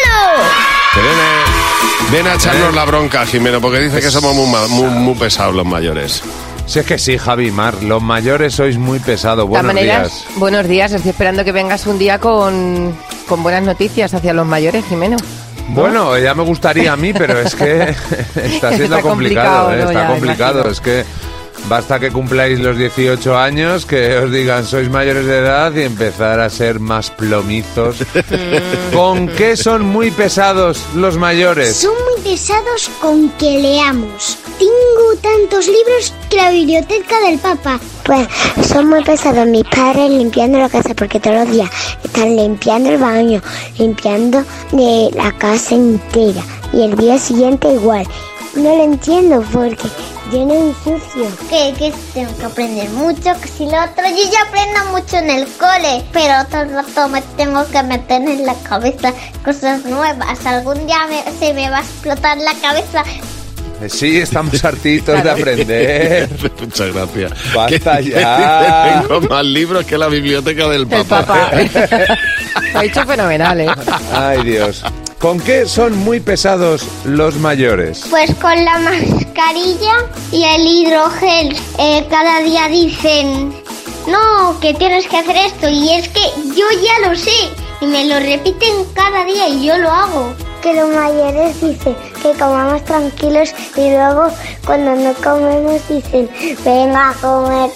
Jimeno! Viene a echarnos la bronca, Jimeno, porque dice que somos muy pesados los mayores. Si es que sí, Javi, Mar, los mayores sois muy pesados. Buenos días. Buenos días, estoy esperando que vengas un día con buenas noticias hacia los mayores, Jimeno. Bueno, ya me gustaría a mí, pero es que está siendo complicado, ¿no? Está complicado, imagino. Es que basta que cumpláis los 18 años, que os digan sois mayores de edad y empezar a ser más plomizos. ¿Con qué son muy pesados los mayores? Son muy pesados con que leamos. Tengo tantos libros que la biblioteca del Papa. Pues son muy pesados mis padres limpiando la casa, porque todos los días están limpiando el baño, limpiando de la casa entera. Y el día siguiente igual. No lo entiendo porque yo no ensucio. Que tengo que aprender mucho, que si lo otro. Yo ya aprendo mucho en el cole, pero todo el rato me tengo que meter en la cabeza cosas nuevas. Algún día se me va a explotar la cabeza. Sí, estamos hartitos de aprender. Muchas gracias. Basta ya. Tengo más libros que la biblioteca del Papa. Lo ha hecho fenomenal, ¿eh? Ay, Dios. ¿Con qué son muy pesados los mayores? Pues con la mascarilla y el hidrogel. Cada día dicen, no, que tienes que hacer esto. Y es que yo ya lo sé. Y me lo repiten cada día y yo lo hago. Que los mayores dicen que comamos tranquilos y luego cuando no comemos dicen, venga, come.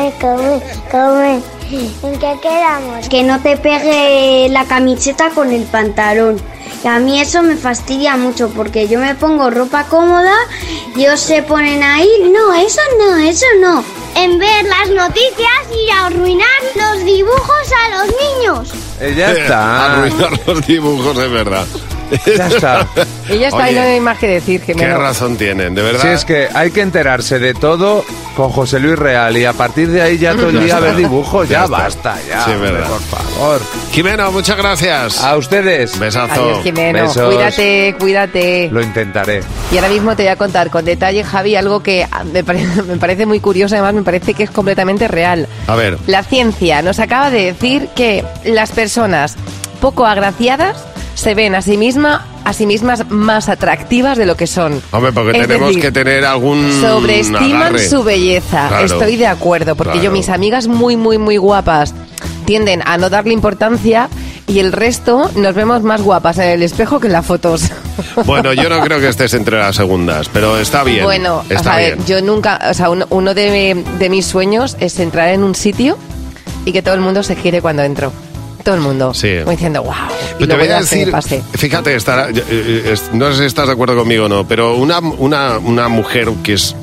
¿En qué quedamos? Que no te pegue la camiseta con el pantalón. Y a mí eso me fastidia mucho porque yo me pongo ropa cómoda y ellos se ponen ahí, no, eso no. En ver las noticias y arruinar los dibujos a los niños. Ya está. Arruinar los dibujos, de verdad. Ya está. Y ya está, y no hay más que decir, Jimeno. Qué razón tienen, de verdad. Sí, es que hay que enterarse de todo con José Luis Real y a partir de ahí ya todo el día ver dibujos. Ya basta, ya. Sí, verdad. Por favor. Jimeno, muchas gracias. A ustedes. Besazo. Adiós, Jimeno. Besos. Cuídate. Lo intentaré. Y ahora mismo te voy a contar con detalle, Javi, algo que me parece muy curioso, además me parece que es completamente real. A ver. La ciencia nos acaba de decir que las personas poco agraciadas se ven a sí mismas más atractivas de lo que son. Hombre, porque tenemos que tener algún sobreestiman agarre. Su belleza. Claro. Estoy de acuerdo, porque Claro. yo, mis amigas muy, muy, muy guapas tienden a no darle importancia y el resto nos vemos más guapas en el espejo que en las fotos. Bueno, yo no creo que estés entre las segundas, pero está bien. Bueno, está a ver, bien. yo nunca, o sea, uno de mis sueños es entrar en un sitio y que todo el mundo se gire cuando entro. Todo el mundo. Sí. Como diciendo, wow. Y Pero te voy a luego ya se me decir, pase. fíjate, no sé si estás de acuerdo conmigo o no, pero una mujer que es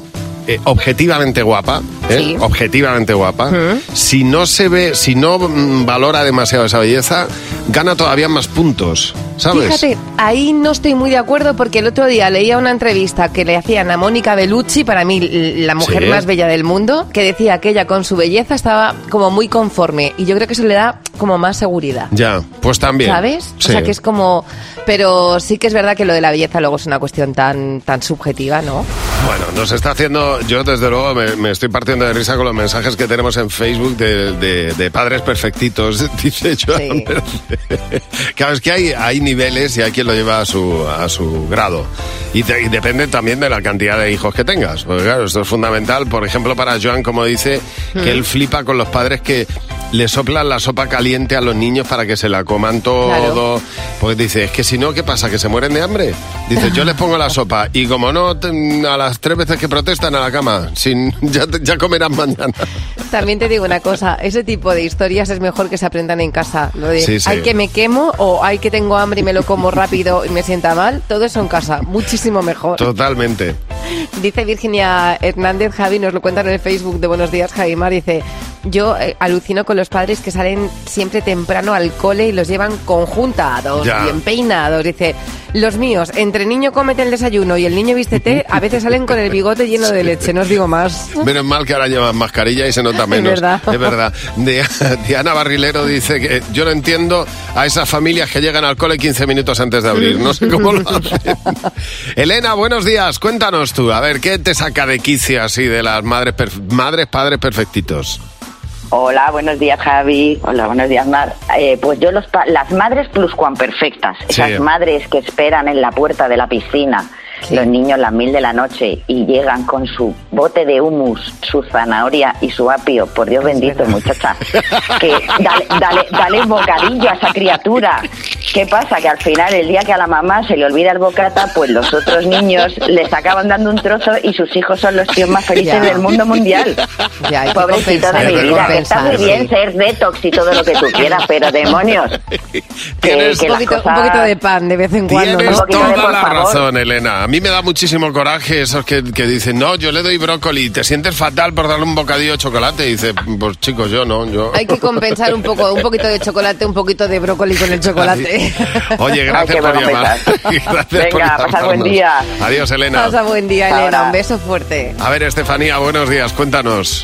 objetivamente guapa, Sí. objetivamente guapa, si no se ve, si no valora demasiado esa belleza, gana todavía más puntos, ¿sabes? Fíjate, ahí no estoy muy de acuerdo porque el otro día leía una entrevista que le hacían a Mónica Bellucci, para mí la mujer más bella del mundo, que decía que ella con su belleza estaba como muy conforme y yo creo que eso le da como más seguridad. Ya, pues también. ¿Sabes? Sí. O sea, que es como... Pero sí que es verdad que lo de la belleza luego es una cuestión tan subjetiva, ¿no? Bueno, nos está haciendo... Yo, desde luego, me estoy partiendo de risa con los mensajes que tenemos en Facebook de padres perfectitos, dice Joan. Claro, es que hay niveles y hay quien lo lleva a su grado. Y depende también de la cantidad de hijos que tengas. Porque claro, esto es fundamental. Por ejemplo, para Joan, como dice, que él flipa con los padres que le soplan la sopa caliente a los niños para que se la coman todo. Claro. Pues dice, es que si no, ¿qué pasa? ¿Que se mueren de hambre? Dice, yo les pongo la sopa y como no, a las 3 veces que protestan a la cama, ya comerán mañana. También te digo una cosa, ese tipo de historias es mejor que se aprendan en casa. Lo de, Sí, sí. hay que me quemo o hay que tengo hambre y me lo como rápido y me sienta mal, todo eso en casa, muchísimo mejor. Totalmente. Dice Virginia Hernández, Javi, nos lo cuentan en el Facebook de Buenos Días, Javi Mar, dice, yo alucino con los padres que salen siempre temprano al cole y los llevan conjuntados, bien peinados. Dice, los míos, entre niño cómete el desayuno y el niño vístete, a veces salen con el bigote lleno de leche, no os digo más. Menos mal que ahora llevan mascarilla y se nota menos. Es verdad. Es verdad. Diana Barrilero dice que yo no entiendo a esas familias que llegan al cole 15 minutos antes de abrir. No sé cómo lo hacen. Elena, buenos días. Cuéntanos tú. A ver, ¿qué te saca de quicio así de las padres perfectitos? Hola, buenos días, Javi. Hola, buenos días, Mar. Pues yo las madres pluscuamperfectas, esas madres que esperan en la puerta de la piscina, los niños las 1000 de la noche y llegan con su bote de hummus, su zanahoria y su apio. Por Dios bendito, muchacha. Que dale un bocadillo a esa criatura. ¿Qué pasa? Que al final, el día que a la mamá se le olvida el bocata, pues los otros niños les acaban dando un trozo y sus hijos son los tíos más felices del mundo mundial. Pobrecito de mi vida, que está muy bien ser detox y todo lo que tú quieras, pero demonios. Que un poquito de pan de vez en cuando. Tienes ¿no? toda la razón, Elena. A mí me da muchísimo coraje esos que dicen, no, yo le doy brócoli, te sientes fatal por darle un bocadillo de chocolate. Y dice, pues chicos, yo no. Hay que compensar un poquito de chocolate, un poquito de brócoli con el chocolate. Oye, gracias por llamar. Venga, pasa buen día. Adiós, Elena. Pasa buen día, Elena. Ahora. Un beso fuerte. A ver, Estefanía, buenos días, cuéntanos.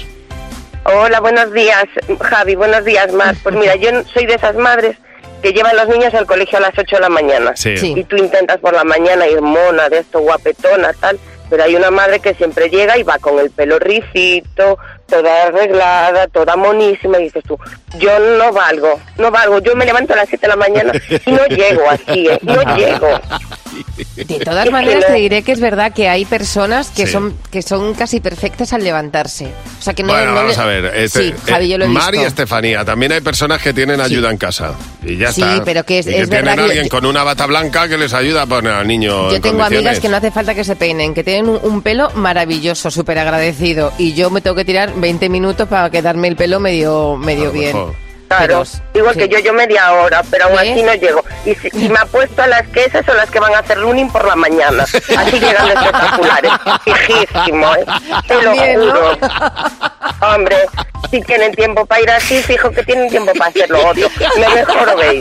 Hola, buenos días, Javi, buenos días, Mar. Pues mira, yo soy de esas madres que llevan los niños al colegio a las 8 de la mañana. Sí. Y tú intentas por la mañana ir mona, de esto, guapetona, tal. Pero hay una madre que siempre llega y va con el pelo ricito, toda arreglada, toda monísima, y dices tú, yo no valgo, yo me levanto a las 7 de la mañana y no llego así, no llego. De todas maneras te diré que es verdad que hay personas que son casi perfectas al levantarse. O sea que no. Bueno, vamos a ver. Sí, Javi, yo lo he Mar visto. y Estefanía, también hay personas que tienen ayuda en casa. Y ya está. Sí, pero que es tienen verdad a alguien que con una bata blanca que les ayuda a poner al niño yo en tengo condiciones. amigas que no hace falta que se peinen, que tienen un pelo maravilloso, súper agradecido. Y yo me tengo que tirar 20 minutos para quedarme el pelo medio bien. Claro, igual que yo media hora, pero aún así no llego. Y me apuesto a las que esas son las que van a hacer running por la mañana. Así llegan de espectaculares. Fijísimo, te lo juro. Hombre, si tienen tiempo para ir así, fijo que tienen tiempo para hacerlo otro. Me mejor veis,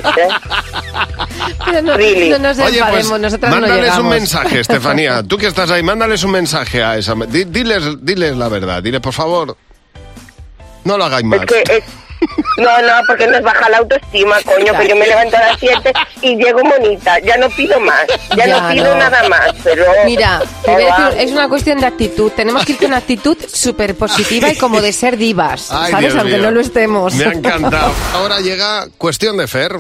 Pero no nos Oye, enfademos, pues, nosotras no mándales llegamos. un mensaje, Estefanía. Tú que estás ahí, mándales un mensaje a esa. Diles la verdad. Diles, por favor, no lo hagáis más. No, porque nos baja la autoestima, coño, que yo me levanto a las 7 y llego bonita, ya no pido más, ya no pido nada más, pero... Mira, te voy a decir, es una cuestión de actitud, tenemos que ir con una actitud súper positiva y como de ser divas, Ay, ¿sabes? Dios Aunque mío. no lo estemos. Me ha encantado. Ahora llega Cuestión de Fer.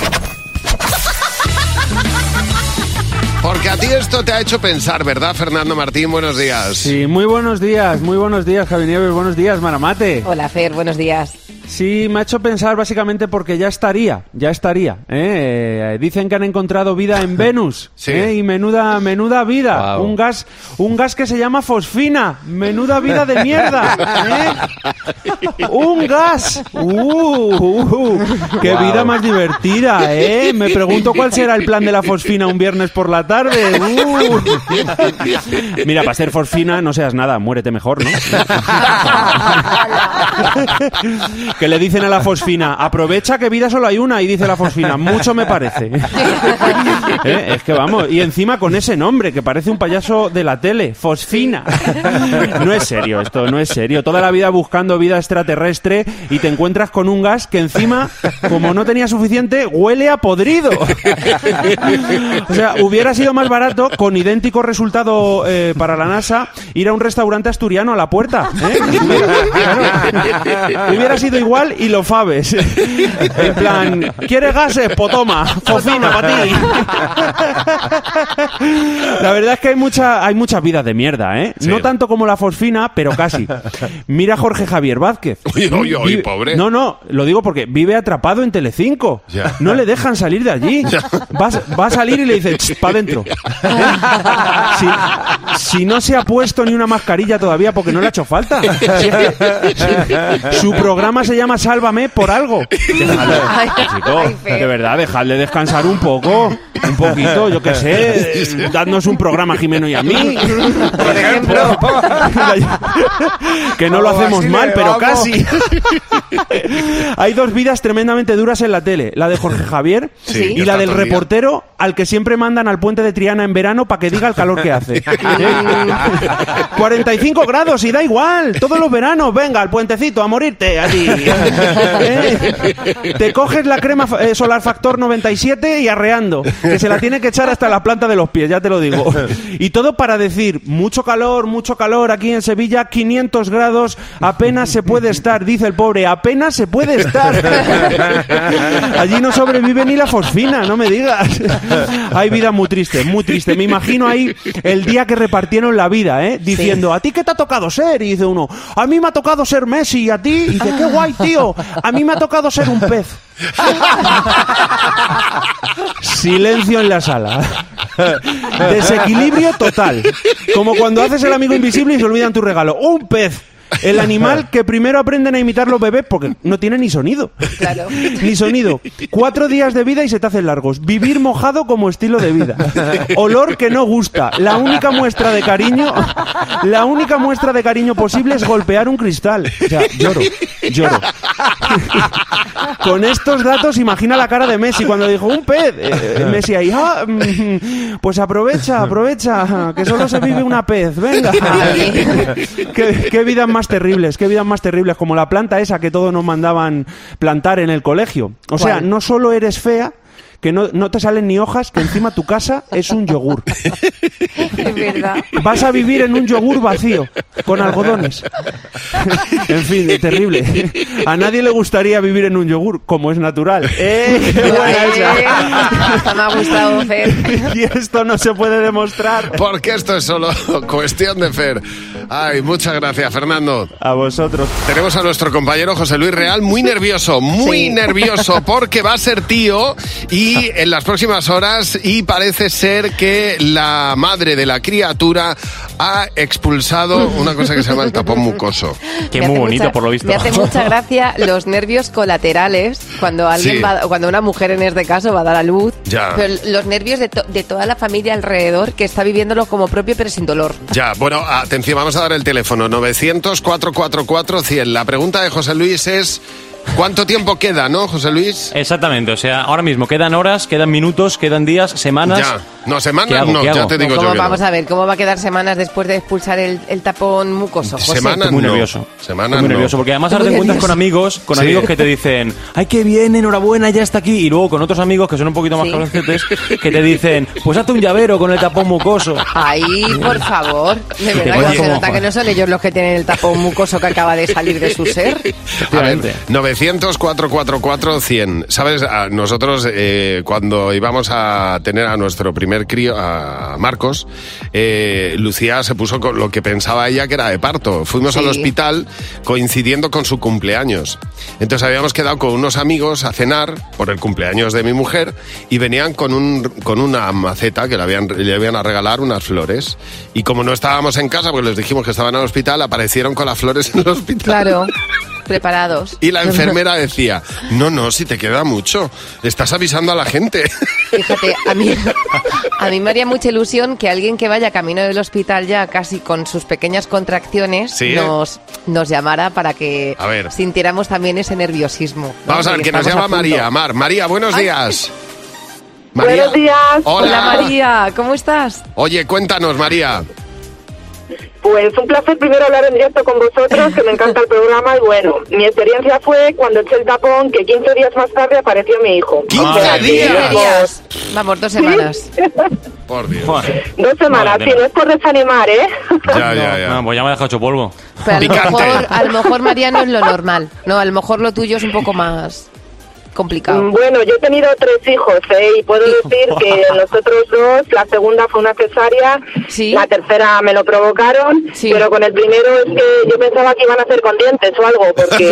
Porque a ti esto te ha hecho pensar, ¿verdad, Fernando Martín? Buenos días. Sí, muy buenos días, Javi Nieves, buenos días, Maramate. Hola, Fer, buenos días. Sí, me ha hecho pensar básicamente porque ya estaría. Dicen que han encontrado vida en Venus, Sí. y menuda vida. Wow. Un gas que se llama fosfina, menuda vida de mierda, un gas. Qué vida más divertida, Me pregunto cuál será el plan de la fosfina un viernes por la tarde. Mira, para ser fosfina no seas nada, muérete mejor, ¿no? Que le dicen a la fosfina, aprovecha que vida solo hay una, y dice la fosfina, mucho me parece. Es que vamos, y encima con ese nombre, que parece un payaso de la tele, fosfina. No es serio esto, no es serio. Toda la vida buscando vida extraterrestre y te encuentras con un gas que encima, como no tenía suficiente, huele a podrido. O sea, hubiera sido más barato, con idéntico resultado para la NASA, ir a un restaurante asturiano a la puerta. Claro. Hubiera sido igual y lo fabes. En plan, ¿quieres gases? Pues toma, fosfina para ti. La verdad es que hay muchas vidas de mierda, Sí. No tanto como la fosfina, pero casi. Mira a Jorge Javier Vázquez. Uy, pobre. No, lo digo porque vive atrapado en Telecinco. Ya. No le dejan salir de allí. Va a salir y le dice, para adentro. Si no se ha puesto ni una mascarilla todavía porque no le ha hecho falta. Su programa se llama Sálvame por algo. Chicos, de verdad, dejadle descansar un poquito, yo qué sé, dadnos un programa a Jimeno y a mí, por ejemplo. Que no lo hacemos mal, pero casi. Hay dos vidas tremendamente duras en la tele, la de Jorge Javier y la del reportero al que siempre mandan al puente de Triana en verano para que diga el calor que hace. 45 grados y da igual, todos los veranos, venga, al puentecito a morirte allí. Te coges la crema Solar Factor 97 y arreando, que se la tiene que echar hasta la planta de los pies, ya te lo digo. Y todo para decir, mucho calor aquí en Sevilla, 500 grados, apenas se puede estar, dice el pobre, apenas se puede estar. Allí no sobrevive ni la fosfina, no me digas. Hay vida muy triste, muy triste. Me imagino ahí el día que repartieron la vida, diciendo, ¿a ti qué te ha tocado ser? Y dice uno, a mí me ha tocado ser Messi, ¿y a ti? Y dice, qué guay, tío, a mí me ha tocado ser un pez. Silencio en la sala. Desequilibrio total. Como cuando haces el amigo invisible y se olvidan tu regalo. ¡Un pez! El animal que primero aprenden a imitar los bebés porque no tiene ni sonido. Claro. Ni sonido. 4 días de vida y se te hacen largos. Vivir mojado como estilo de vida. Olor que no gusta. La única muestra de cariño posible es golpear un cristal. O sea, lloro. Con estos datos, imagina la cara de Messi cuando dijo un pez. Messi ahí, pues aprovecha, que solo se vive una pez. Venga. Qué vidas más terribles, como la planta esa que todos nos mandaban plantar en el colegio. O sea, ¿cuál? no solo eres fea, que no te salen ni hojas, que encima tu casa es un yogur. Es verdad. Vas a vivir en un yogur vacío, con algodones. En fin, terrible. A nadie le gustaría vivir en un yogur, como es natural. ¡Qué buena esa! Hasta me ha gustado, Fer. Y esto no se puede demostrar. Porque esto es solo cuestión de Fer. Ay, muchas gracias, Fernando. A vosotros. Tenemos a nuestro compañero José Luis Real muy nervioso, porque va a ser tío y en las próximas horas, y parece ser que la madre de la criatura ha expulsado una cosa que se llama el tapón mucoso. Que muy bonito, por lo visto. Me hace mucha gracia los nervios colaterales cuando alguien cuando una mujer en este caso va a dar a luz. Ya. Pero los nervios de toda la familia alrededor que está viviéndolo como propio pero sin dolor. Ya, bueno, atención, vamos a dar el teléfono 900-444-100. La pregunta de José Luis es: ¿cuánto tiempo queda, no, José Luis? Exactamente, o sea, ahora mismo quedan horas, quedan minutos, quedan días, semanas. Ya, no, semanas ¿Qué hago? no, ¿Qué ya hago? te digo yo que no. Vamos a ver, ¿cómo va a quedar semanas después de expulsar el tapón mucoso, José? Semanas muy no. nervioso. Semanas muy no. nervioso, porque además ahora te encuentras con amigos que te dicen, ¡ay, qué bien, enhorabuena, ya está aquí! Y luego con otros amigos que son un poquito más cabroncetes que te dicen, pues hazte un llavero con el tapón mucoso. Ay, por favor. De verdad que se nota que no son ellos los que tienen el tapón mucoso que acaba de salir de su ser. A ver, 900-444-100. ¿Sabes? Nosotros cuando íbamos a tener a nuestro primer primer crío, a Marcos, Lucía se puso con lo que pensaba ella que era de parto. Fuimos al hospital coincidiendo con su cumpleaños. Entonces habíamos quedado con unos amigos a cenar por el cumpleaños de mi mujer y venían con una maceta que le iban a regalar unas flores. Y como no estábamos en casa, porque les dijimos que estaban en el hospital, aparecieron con las flores en el hospital. Claro. Preparados. Y la enfermera decía, no, si te queda mucho, estás avisando a la gente. Fíjate, a mí me haría mucha ilusión que alguien que vaya camino del hospital ya casi con sus pequeñas contracciones nos llamara para que sintiéramos también ese nerviosismo, ¿no? Vamos a ver, que nos llama María. María, buenos días. María. Buenos días. Hola María, ¿cómo estás? Oye, cuéntanos, María. Pues un placer primero hablar en directo con vosotros, que me encanta el programa. Y bueno, mi experiencia fue cuando eché el tapón, que 15 días más tarde apareció mi hijo. ¡15 días! Vamos, 2 semanas. ¿Sí? Por Dios. 2 semanas, sí, no es por desanimar, ¿eh? Ya. No, pues ya me ha dejado hecho polvo. Pero a lo mejor, María, no es lo normal. No, a lo mejor lo tuyo es un poco más complicado. Bueno, yo he tenido 3 hijos, y puedo decir que los otros 2, la segunda fue una cesárea, la tercera me lo provocaron, pero con el primero es que yo pensaba que iban a ser con dientes o algo, porque...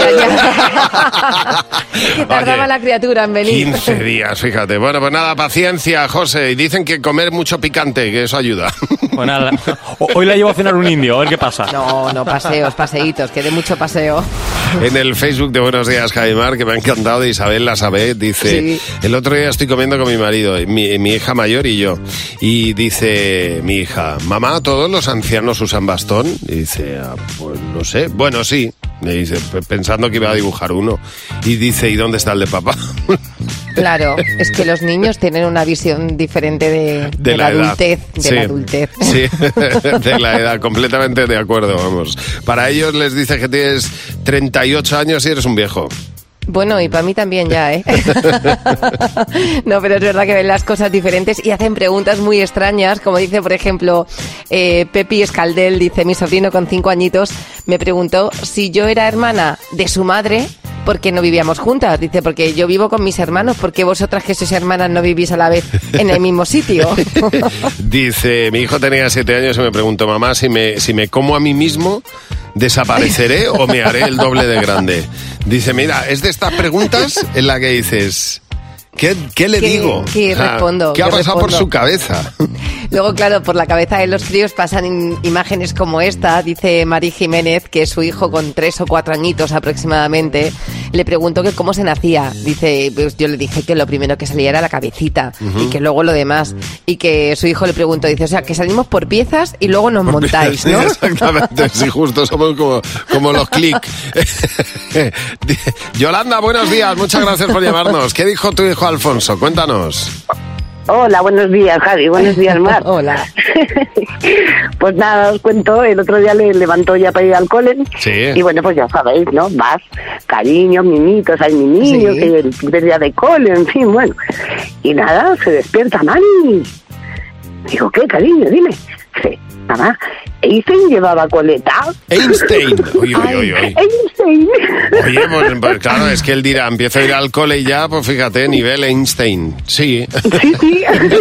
que tardaba la criatura en venir. 15 días, fíjate. Bueno, pues nada, paciencia, José. Y dicen que comer mucho picante, que eso ayuda. Pues nada, hoy la llevo a cenar un indio, a ver qué pasa. No, paseitos, que dé mucho paseo. En el Facebook de Buenos Días, Jaimar, que me ha encantado, de Isabel Lasabet, dice, el otro día estoy comiendo con mi marido, mi hija mayor y yo, y dice mi hija, mamá, ¿todos los ancianos usan bastón? Y dice, pues no sé, bueno, sí, me dice, pensando que iba a dibujar uno, y dice, ¿y dónde está el de papá? Claro, es que los niños tienen una visión diferente de la adultez. La adultez. Sí, de la edad, completamente de acuerdo, vamos. Para ellos les dice que tienes 38 años y eres un viejo. Bueno, y para mí también ya, ¿eh? No, pero es verdad que ven las cosas diferentes y hacen preguntas muy extrañas, como dice, por ejemplo, Pepi Escaldel, dice, mi sobrino con 5 añitos me preguntó si yo era hermana de su madre, porque no vivíamos juntas. Dice, porque yo vivo con mis hermanos, porque vosotras que sois hermanas no vivís a la vez en el mismo sitio. Dice, mi hijo tenía 7 años y me preguntó, mamá, si me como a mí mismo, ¿desapareceré o me haré el doble de grande? Dice, mira, es de estas preguntas en la que dices, ¿qué le digo? ¿Qué respondo? ¿Qué ha pasado por su cabeza? Luego, claro, por la cabeza de los críos pasan imágenes como esta. Dice Mari Jiménez que su hijo con 3 o 4 añitos aproximadamente le preguntó que cómo se nacía. Dice, pues yo le dije que lo primero que salía era la cabecita y que luego lo demás. Y que su hijo le preguntó, dice, o sea, que salimos por piezas y luego nos montáis, ¿no? Exactamente, sí, justo, somos como los click. Yolanda, buenos días, muchas gracias por llamarnos. ¿Qué dijo tu hijo Alfonso? Cuéntanos. Hola, buenos días, Javi. Buenos días, Mar. Hola. Pues nada, os cuento, el otro día le levantó ya para ir al cole. Sí. Y bueno, pues ya sabéis, ¿no? Más cariños, mimitos, hay mi niño, que el primer día de cole, en fin, bueno. Y nada, se despierta, mami. Digo, ¿qué, cariño? Dime. Sí, mamá, ¿Einstein llevaba coleta? Einstein. Uy. Einstein. Oye, pues claro, es que él dirá, empiezo a ir al cole y ya, pues fíjate, nivel Einstein. Sí. Sí.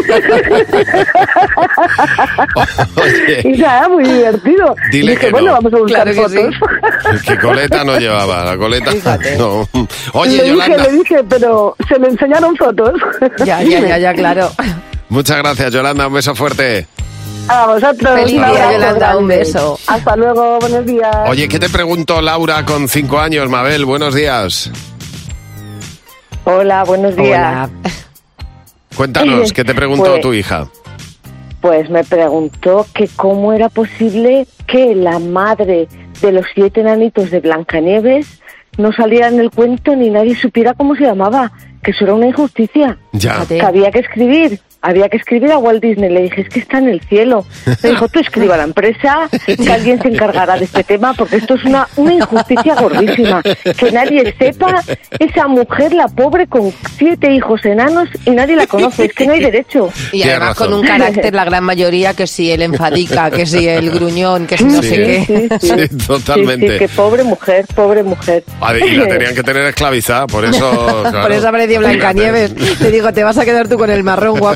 Oye. Y nada, muy divertido. Dile dije, que bueno, no. vamos a buscar Claro que fotos. ¿Qué coleta no llevaba? La coleta no. Oye, Le Yolanda. dije, pero se me enseñaron fotos. Ya, claro. Muchas gracias, Yolanda, un beso fuerte. A vosotros. Feliz un día, abrazo Yolanda, grande. un beso. Hasta luego, buenos días. Oye, ¿qué te preguntó Laura con 5 años? Mabel, buenos días. Hola, buenos días. Hola. Cuéntanos, ¿qué te preguntó tu hija? Pues me preguntó que cómo era posible que la madre de los 7 enanitos de Blancanieves no saliera en el cuento ni nadie supiera cómo se llamaba, que eso era una injusticia. Ya. Que había que escribir a Walt Disney. Le dije, es que está en el cielo. Me dijo, tú escriba a la empresa, que alguien se encargará de este tema, porque esto es una injusticia gordísima. Que nadie sepa, esa mujer, la pobre, con 7 hijos enanos y nadie la conoce. Es que no hay derecho. Y además con un carácter, la gran mayoría, que si el enfadica, que si el gruñón, que si no sé qué. Sí, totalmente. Sí, que pobre mujer. Y la tenían que tener esclavizada, por eso... Claro, por eso apareció Blancanieves. Te digo, te vas a quedar tú con el marrón, guapa.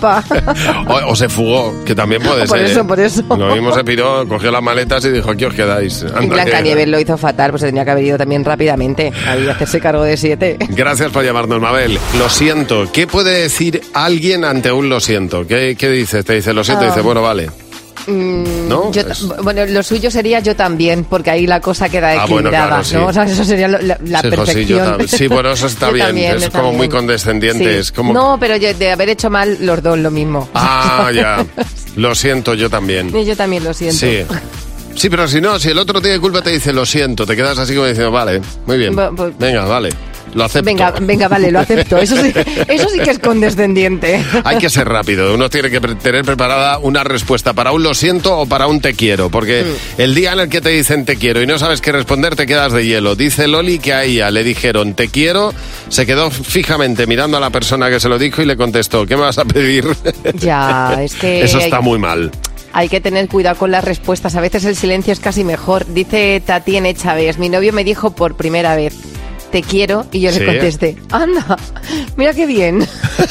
estaba. O se fugó, que también puede ser. Por eso. Lo mismo se piró, cogió las maletas y dijo, aquí os quedáis. Y Blancanieves lo hizo fatal, pues se tenía que haber ido también rápidamente. Ahí hacerse cargo de 7. Gracias por llamarnos, Mabel. Lo siento. ¿Qué puede decir alguien ante un lo siento? ¿Qué dices? Te dice lo siento y dice, bueno, vale. ¿No? Bueno, lo suyo sería yo también, porque ahí la cosa queda equilibrada, bueno, claro, sí. ¿no? O sea, eso sería la perfección. Sí, bueno, eso está bien. Es como también. Muy condescendiente. Sí. Es como... No, pero de haber hecho mal los dos lo mismo. Ah, ya. Lo siento, yo también. Y yo también lo siento. Sí. Sí, pero si el otro tiene culpa te dice lo siento, te quedas así como diciendo, vale, muy bien. Venga, vale. Lo acepto. Venga, vale, lo acepto. Eso sí que es condescendiente. Hay que ser rápido. Uno tiene que tener preparada una respuesta para un lo siento o para un te quiero. Porque el día en el que te dicen te quiero y no sabes qué responder, te quedas de hielo. Dice Loli que a ella le dijeron te quiero, se quedó fijamente mirando a la persona que se lo dijo y le contestó, ¿qué me vas a pedir? Ya, es que... Eso está muy mal. Hay que tener cuidado con las respuestas. A veces el silencio es casi mejor. Dice Tatiana Chávez, mi novio me dijo por primera vez, te quiero, y yo le contesté, anda, mira qué bien.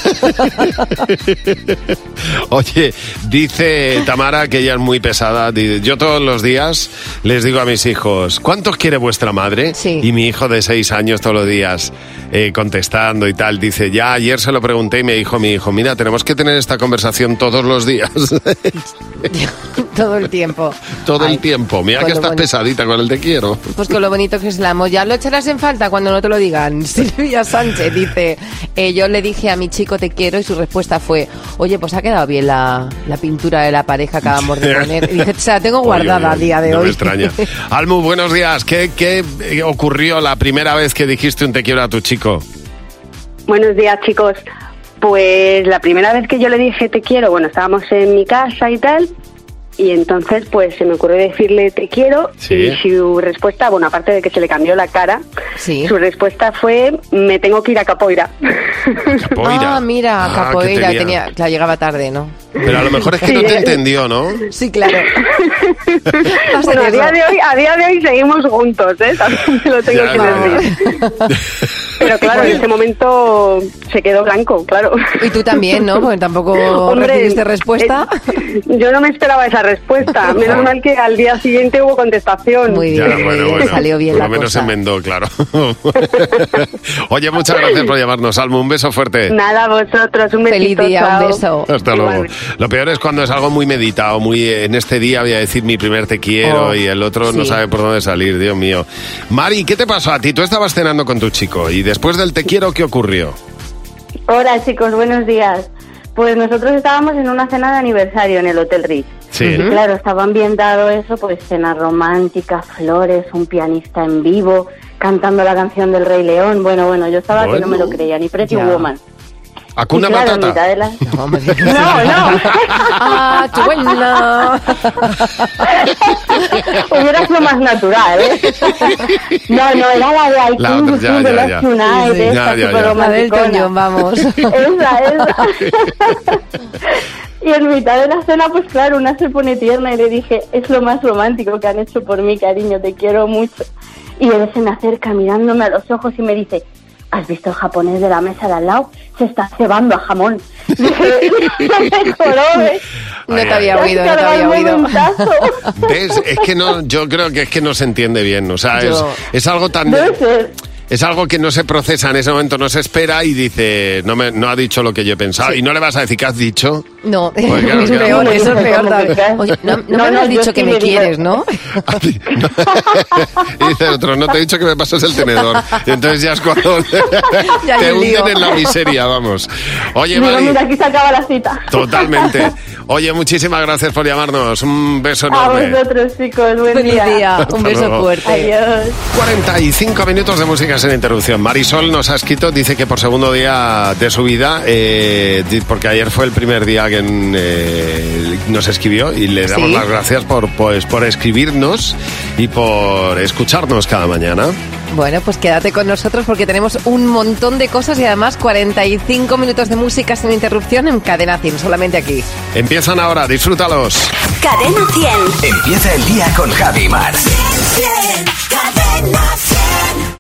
Oye, dice Tamara que ella es muy pesada. Yo todos los días les digo a mis hijos, ¿cuántos quiere vuestra madre? Sí. Y mi hijo de 6 años todos los días contestando y tal, dice, ya ayer se lo pregunté y me dijo mi hijo, mira, tenemos que tener esta conversación todos los días. Todo el tiempo. Todo el tiempo. Mira que estás pesadita con el te quiero. Pues con lo bonito que es el amor. Ya lo echarás en falta cuando no te lo digan. Silvia Sánchez dice, yo le dije a mi chico te quiero y su respuesta fue, oye, pues ha quedado bien la pintura de la pareja que acabamos de poner. Y dice, o sea, la tengo guardada a día de hoy. No me extraña. Almu, buenos días. ¿Qué ocurrió la primera vez que dijiste un te quiero a tu chico? Buenos días, chicos. Pues la primera vez que yo le dije te quiero, bueno, estábamos en mi casa y tal, y entonces pues se me ocurrió decirle te quiero, y su respuesta, bueno, aparte de que se le cambió la cara, su respuesta fue me tengo que ir a Capoeira. ¿Capoeira? Ah, mira, Capoeira, claro, llegaba tarde, ¿no? Pero a lo mejor es que no te entendió, ¿no? Sí, claro. Bueno, a día de hoy seguimos juntos, también te lo tengo que decir. Pero claro, en ese momento se quedó blanco, claro. Y tú también, ¿no? Porque tampoco recibiste respuesta. Yo no me esperaba esa respuesta. Menos mal que al día siguiente hubo contestación. Muy bien, bueno. Salió bien la cosa. Por lo menos se enmendó, claro. Oye, muchas gracias por llamarnos, Almu. Un beso fuerte. Nada, vosotros. Un besito. Feliz día, chao. un beso. Hasta luego. Lo peor es cuando es algo muy meditado, muy en este día voy a decir mi primer te quiero y el otro no sabe por dónde salir, Dios mío. Mari, ¿qué te pasó a ti? Tú estabas cenando con tu chico y después del te quiero, ¿qué ocurrió? Hola chicos, buenos días. Pues nosotros estábamos en una cena de aniversario en el Hotel Ritz. Sí. Y claro, estaba ambientado eso, pues cena romántica, flores, un pianista en vivo, cantando la canción del Rey León. Bueno, yo estaba que no me lo creía, ni Pretty Woman. ¿Hakuna Matata? No. ¡Ah, qué buena! Hubiera sido más natural, No, era la de iTunes, de los United, esta súper romanticona. Vamos. Esa. Y en mitad de la cena, pues claro, una se pone tierna y le dije, es lo más romántico que han hecho por mí, cariño, te quiero mucho. Y él se me acerca mirándome a los ojos y me dice, ¿has visto el japonés de la mesa de al lado? Se está cebando a jamón. Dije, no te había oído. ¿Ves? Es que no, yo creo que es que no se entiende bien. O sea, es algo tan... Es algo que no se procesa en ese momento, no se espera y dice, no ha dicho lo que yo he pensado. Y no le vas a decir que has dicho. No, pues claro, es peor, eso es peor. Oye, no me has dicho que me quieres, ¿no? Y dice el otro, no te he dicho que me pases el tenedor. Y entonces ya es cuando te hunden en la miseria, vamos. Oye, Mari. Mira, aquí se acaba la cita. Totalmente. Oye, muchísimas gracias por llamarnos. Un beso enorme. A vosotros, chicos. Buen día. Un beso fuerte. Adiós. 45 minutos de música sin interrupción. Marisol nos ha escrito, dice que por segundo día de su vida, porque ayer fue el primer día que nos escribió y le damos las gracias por escribirnos y por escucharnos cada mañana. Bueno, pues quédate con nosotros porque tenemos un montón de cosas y además 45 minutos de música sin interrupción en Cadena 100, solamente aquí. Empiezan ahora, disfrútalos. Cadena 100. Empieza el día con Javi Mar. Cadena 100.